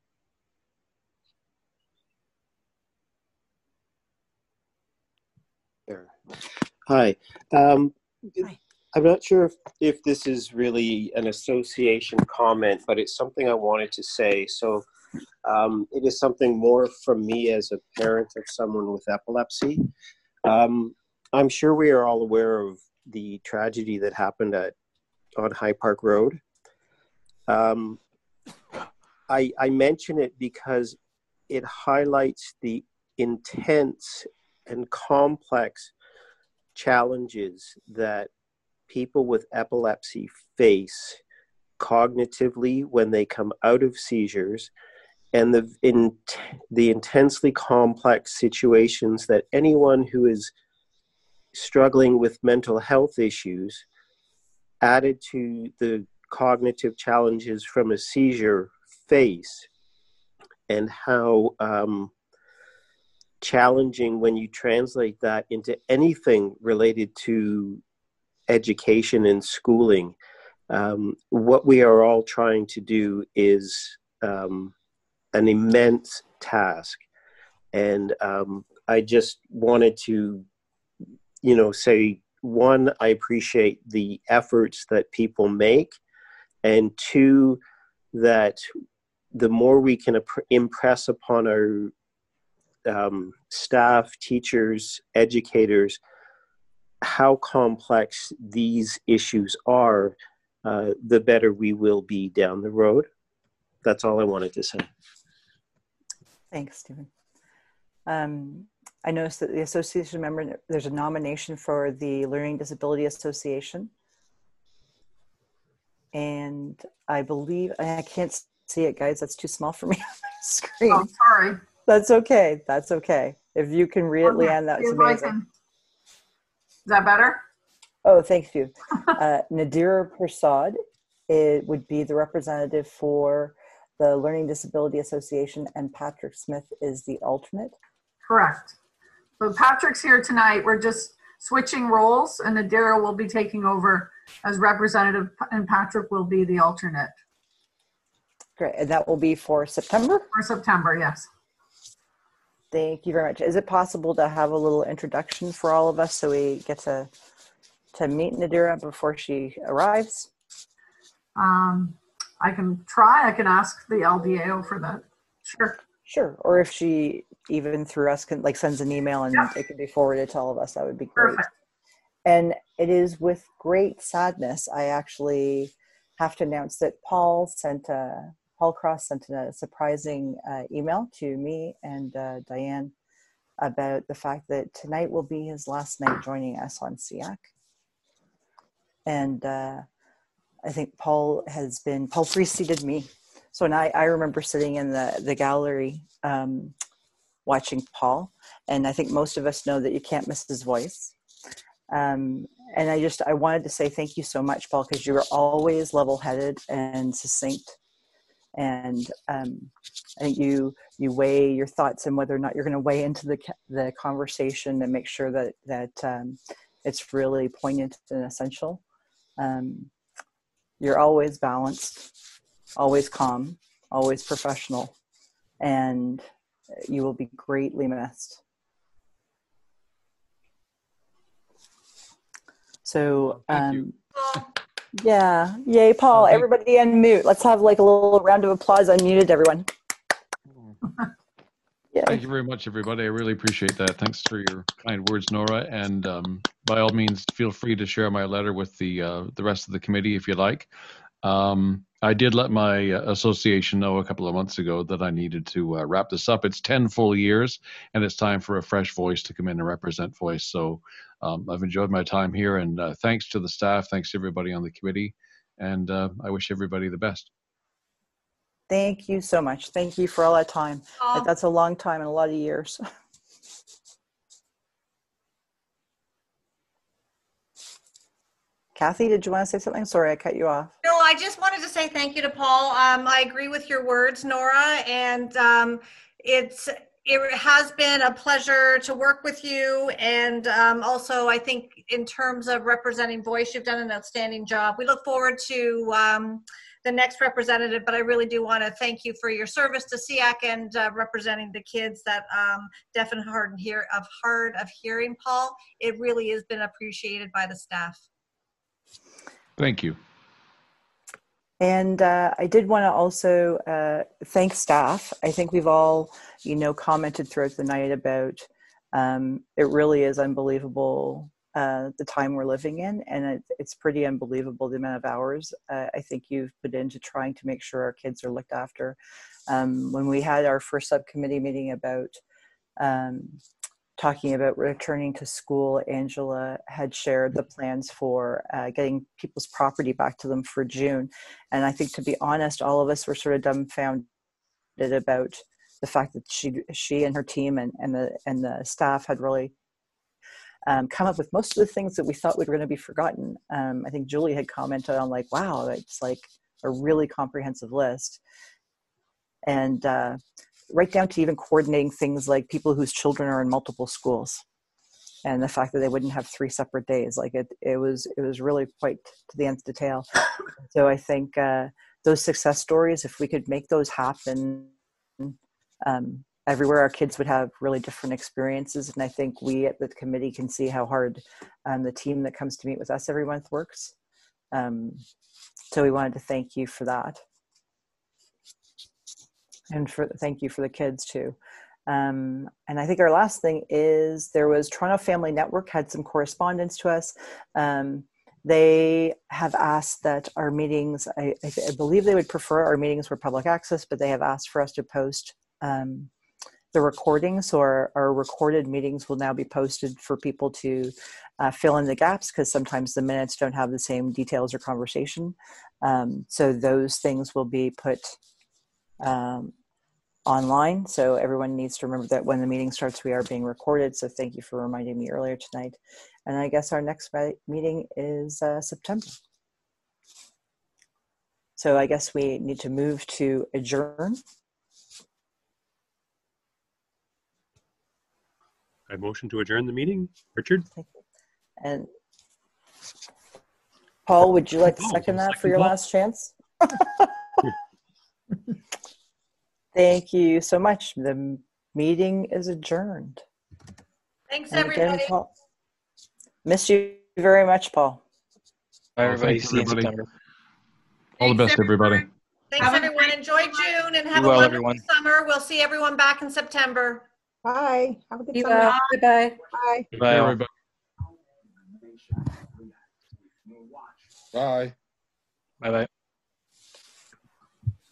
Hi. I'm not sure if this is really an association comment, but it's something I wanted to say. So it is something more from me as a parent of someone with epilepsy. I'm sure we are all aware of the tragedy that happened on High Park Road. I mention it because it highlights the intense and complex challenges that people with epilepsy face cognitively when they come out of seizures, and the intensely complex situations that anyone who is struggling with mental health issues, added to the cognitive challenges from a seizure face, and how challenging when you translate that into anything related to education and schooling. What we are all trying to do is an immense task. And I just wanted to say, one, I appreciate the efforts that people make, and two, that the more we can impress upon our staff, teachers, educators, how complex these issues are, the better we will be down the road. That's all I wanted to say. Thanks, Stephen. I noticed that the association member, there's a nomination for the Learning Disability Association. And I believe, I can't see it, guys. That's too small for me on my screen. Oh, sorry. That's okay. That's okay. If you can read it, Leanne, that's amazing. Is that better? Oh, thank you. Nadira Prasad, it would be the representative for the Learning Disability Association, and Patrick Smith is the alternate. Correct. So Patrick's here tonight. We're just switching roles, and Nadira will be taking over as representative, and Patrick will be the alternate. Great. And that will be for September? For September, yes. Thank you very much. Is it possible to have a little introduction for all of us so we get to meet Nadira before she arrives? I can try. I can ask the LDAO for that. Sure. Sure. Or if she even through us can sends an email and it can be forwarded to all of us, that would be great. Perfect. And it is with great sadness I actually have to announce that Paul Cross sent a surprising email to me and Diane about the fact that tonight will be his last night joining us on SEAC. And I think Paul preceded me. So and I remember sitting in the gallery watching Paul, and I think most of us know that you can't miss his voice. And I wanted to say thank you so much, Paul, because you were always level-headed and succinct. And I think you weigh your thoughts and whether or not you're going to weigh into the conversation and make sure that it's really poignant and essential. You're always balanced, always calm, always professional, and you will be greatly missed. So, Thank you. yeah, yay, Paul! Everybody unmute. Let's have a little round of applause. Unmuted, everyone. Thank you very much, everybody. I really appreciate that. Thanks for your kind words, Nora. And by all means, feel free to share my letter with the rest of the committee if you like. I did let my association know a couple of months ago that I needed to wrap this up. It's 10 full years, and it's time for a fresh voice to come in and represent voice. So I've enjoyed my time here, and thanks to the staff, thanks to everybody on the committee, and I wish everybody the best. Thank you so much. Thank you for all that time. That's a long time and a lot of years. Kathy, did you want to say something? Sorry, I cut you off. No, I just wanted to say thank you to Paul. I agree with your words, Nora, and it has been a pleasure to work with you. And also, I think in terms of representing voice, you've done an outstanding job. We look forward to the next representative, but I really do want to thank you for your service to SEAC and representing the kids that deaf and hard of hearing, Paul. It really has been appreciated by the staff. Thank you. And I did want to also thank staff. I think we've all, commented throughout the night about it really is unbelievable the time we're living in, and it's pretty unbelievable the amount of hours I think you've put into trying to make sure our kids are looked after. When we had our first subcommittee meeting about talking about returning to school, Angela had shared the plans for getting people's property back to them for June. And I think, to be honest, all of us were sort of dumbfounded about the fact that she and her team and the staff had really come up with most of the things that we thought were going to be forgotten. I think Julie had commented on wow, it's like a really comprehensive list. And right down to even coordinating things like people whose children are in multiple schools, and the fact that they wouldn't have 3 separate days. It was really quite to the nth detail. So I think those success stories, if we could make those happen everywhere, our kids would have really different experiences. And I think we at the committee can see how hard the team that comes to meet with us every month works. So we wanted to thank you for that. And thank you for the kids too. And I think our last thing is there was Toronto Family Network had some correspondence to us. They have asked that our meetings, I believe they would prefer our meetings were public access, but they have asked for us to post the recordings, or our recorded meetings will now be posted for people to fill in the gaps, because sometimes the minutes don't have the same details or conversation. So those things will be put online. So everyone needs to remember that when the meeting starts, we are being recorded. So thank you for reminding me earlier tonight. And I guess our next meeting is September. So I guess we need to move to adjourn. I motion to adjourn the meeting. Richard? And Paul, would you like to second that for your last chance? Thank you so much. The meeting is adjourned. Thanks, And again, everybody. Paul, miss you very much, Paul. Bye, everybody. See you in September. All the best, everybody. Thanks, everyone. Enjoy June and have Be a well, wonderful everyone. summer. We'll see everyone back in September. Bye. Have a good Be summer. well. Bye. Bye. Bye, all. Everybody. Bye. Bye-bye.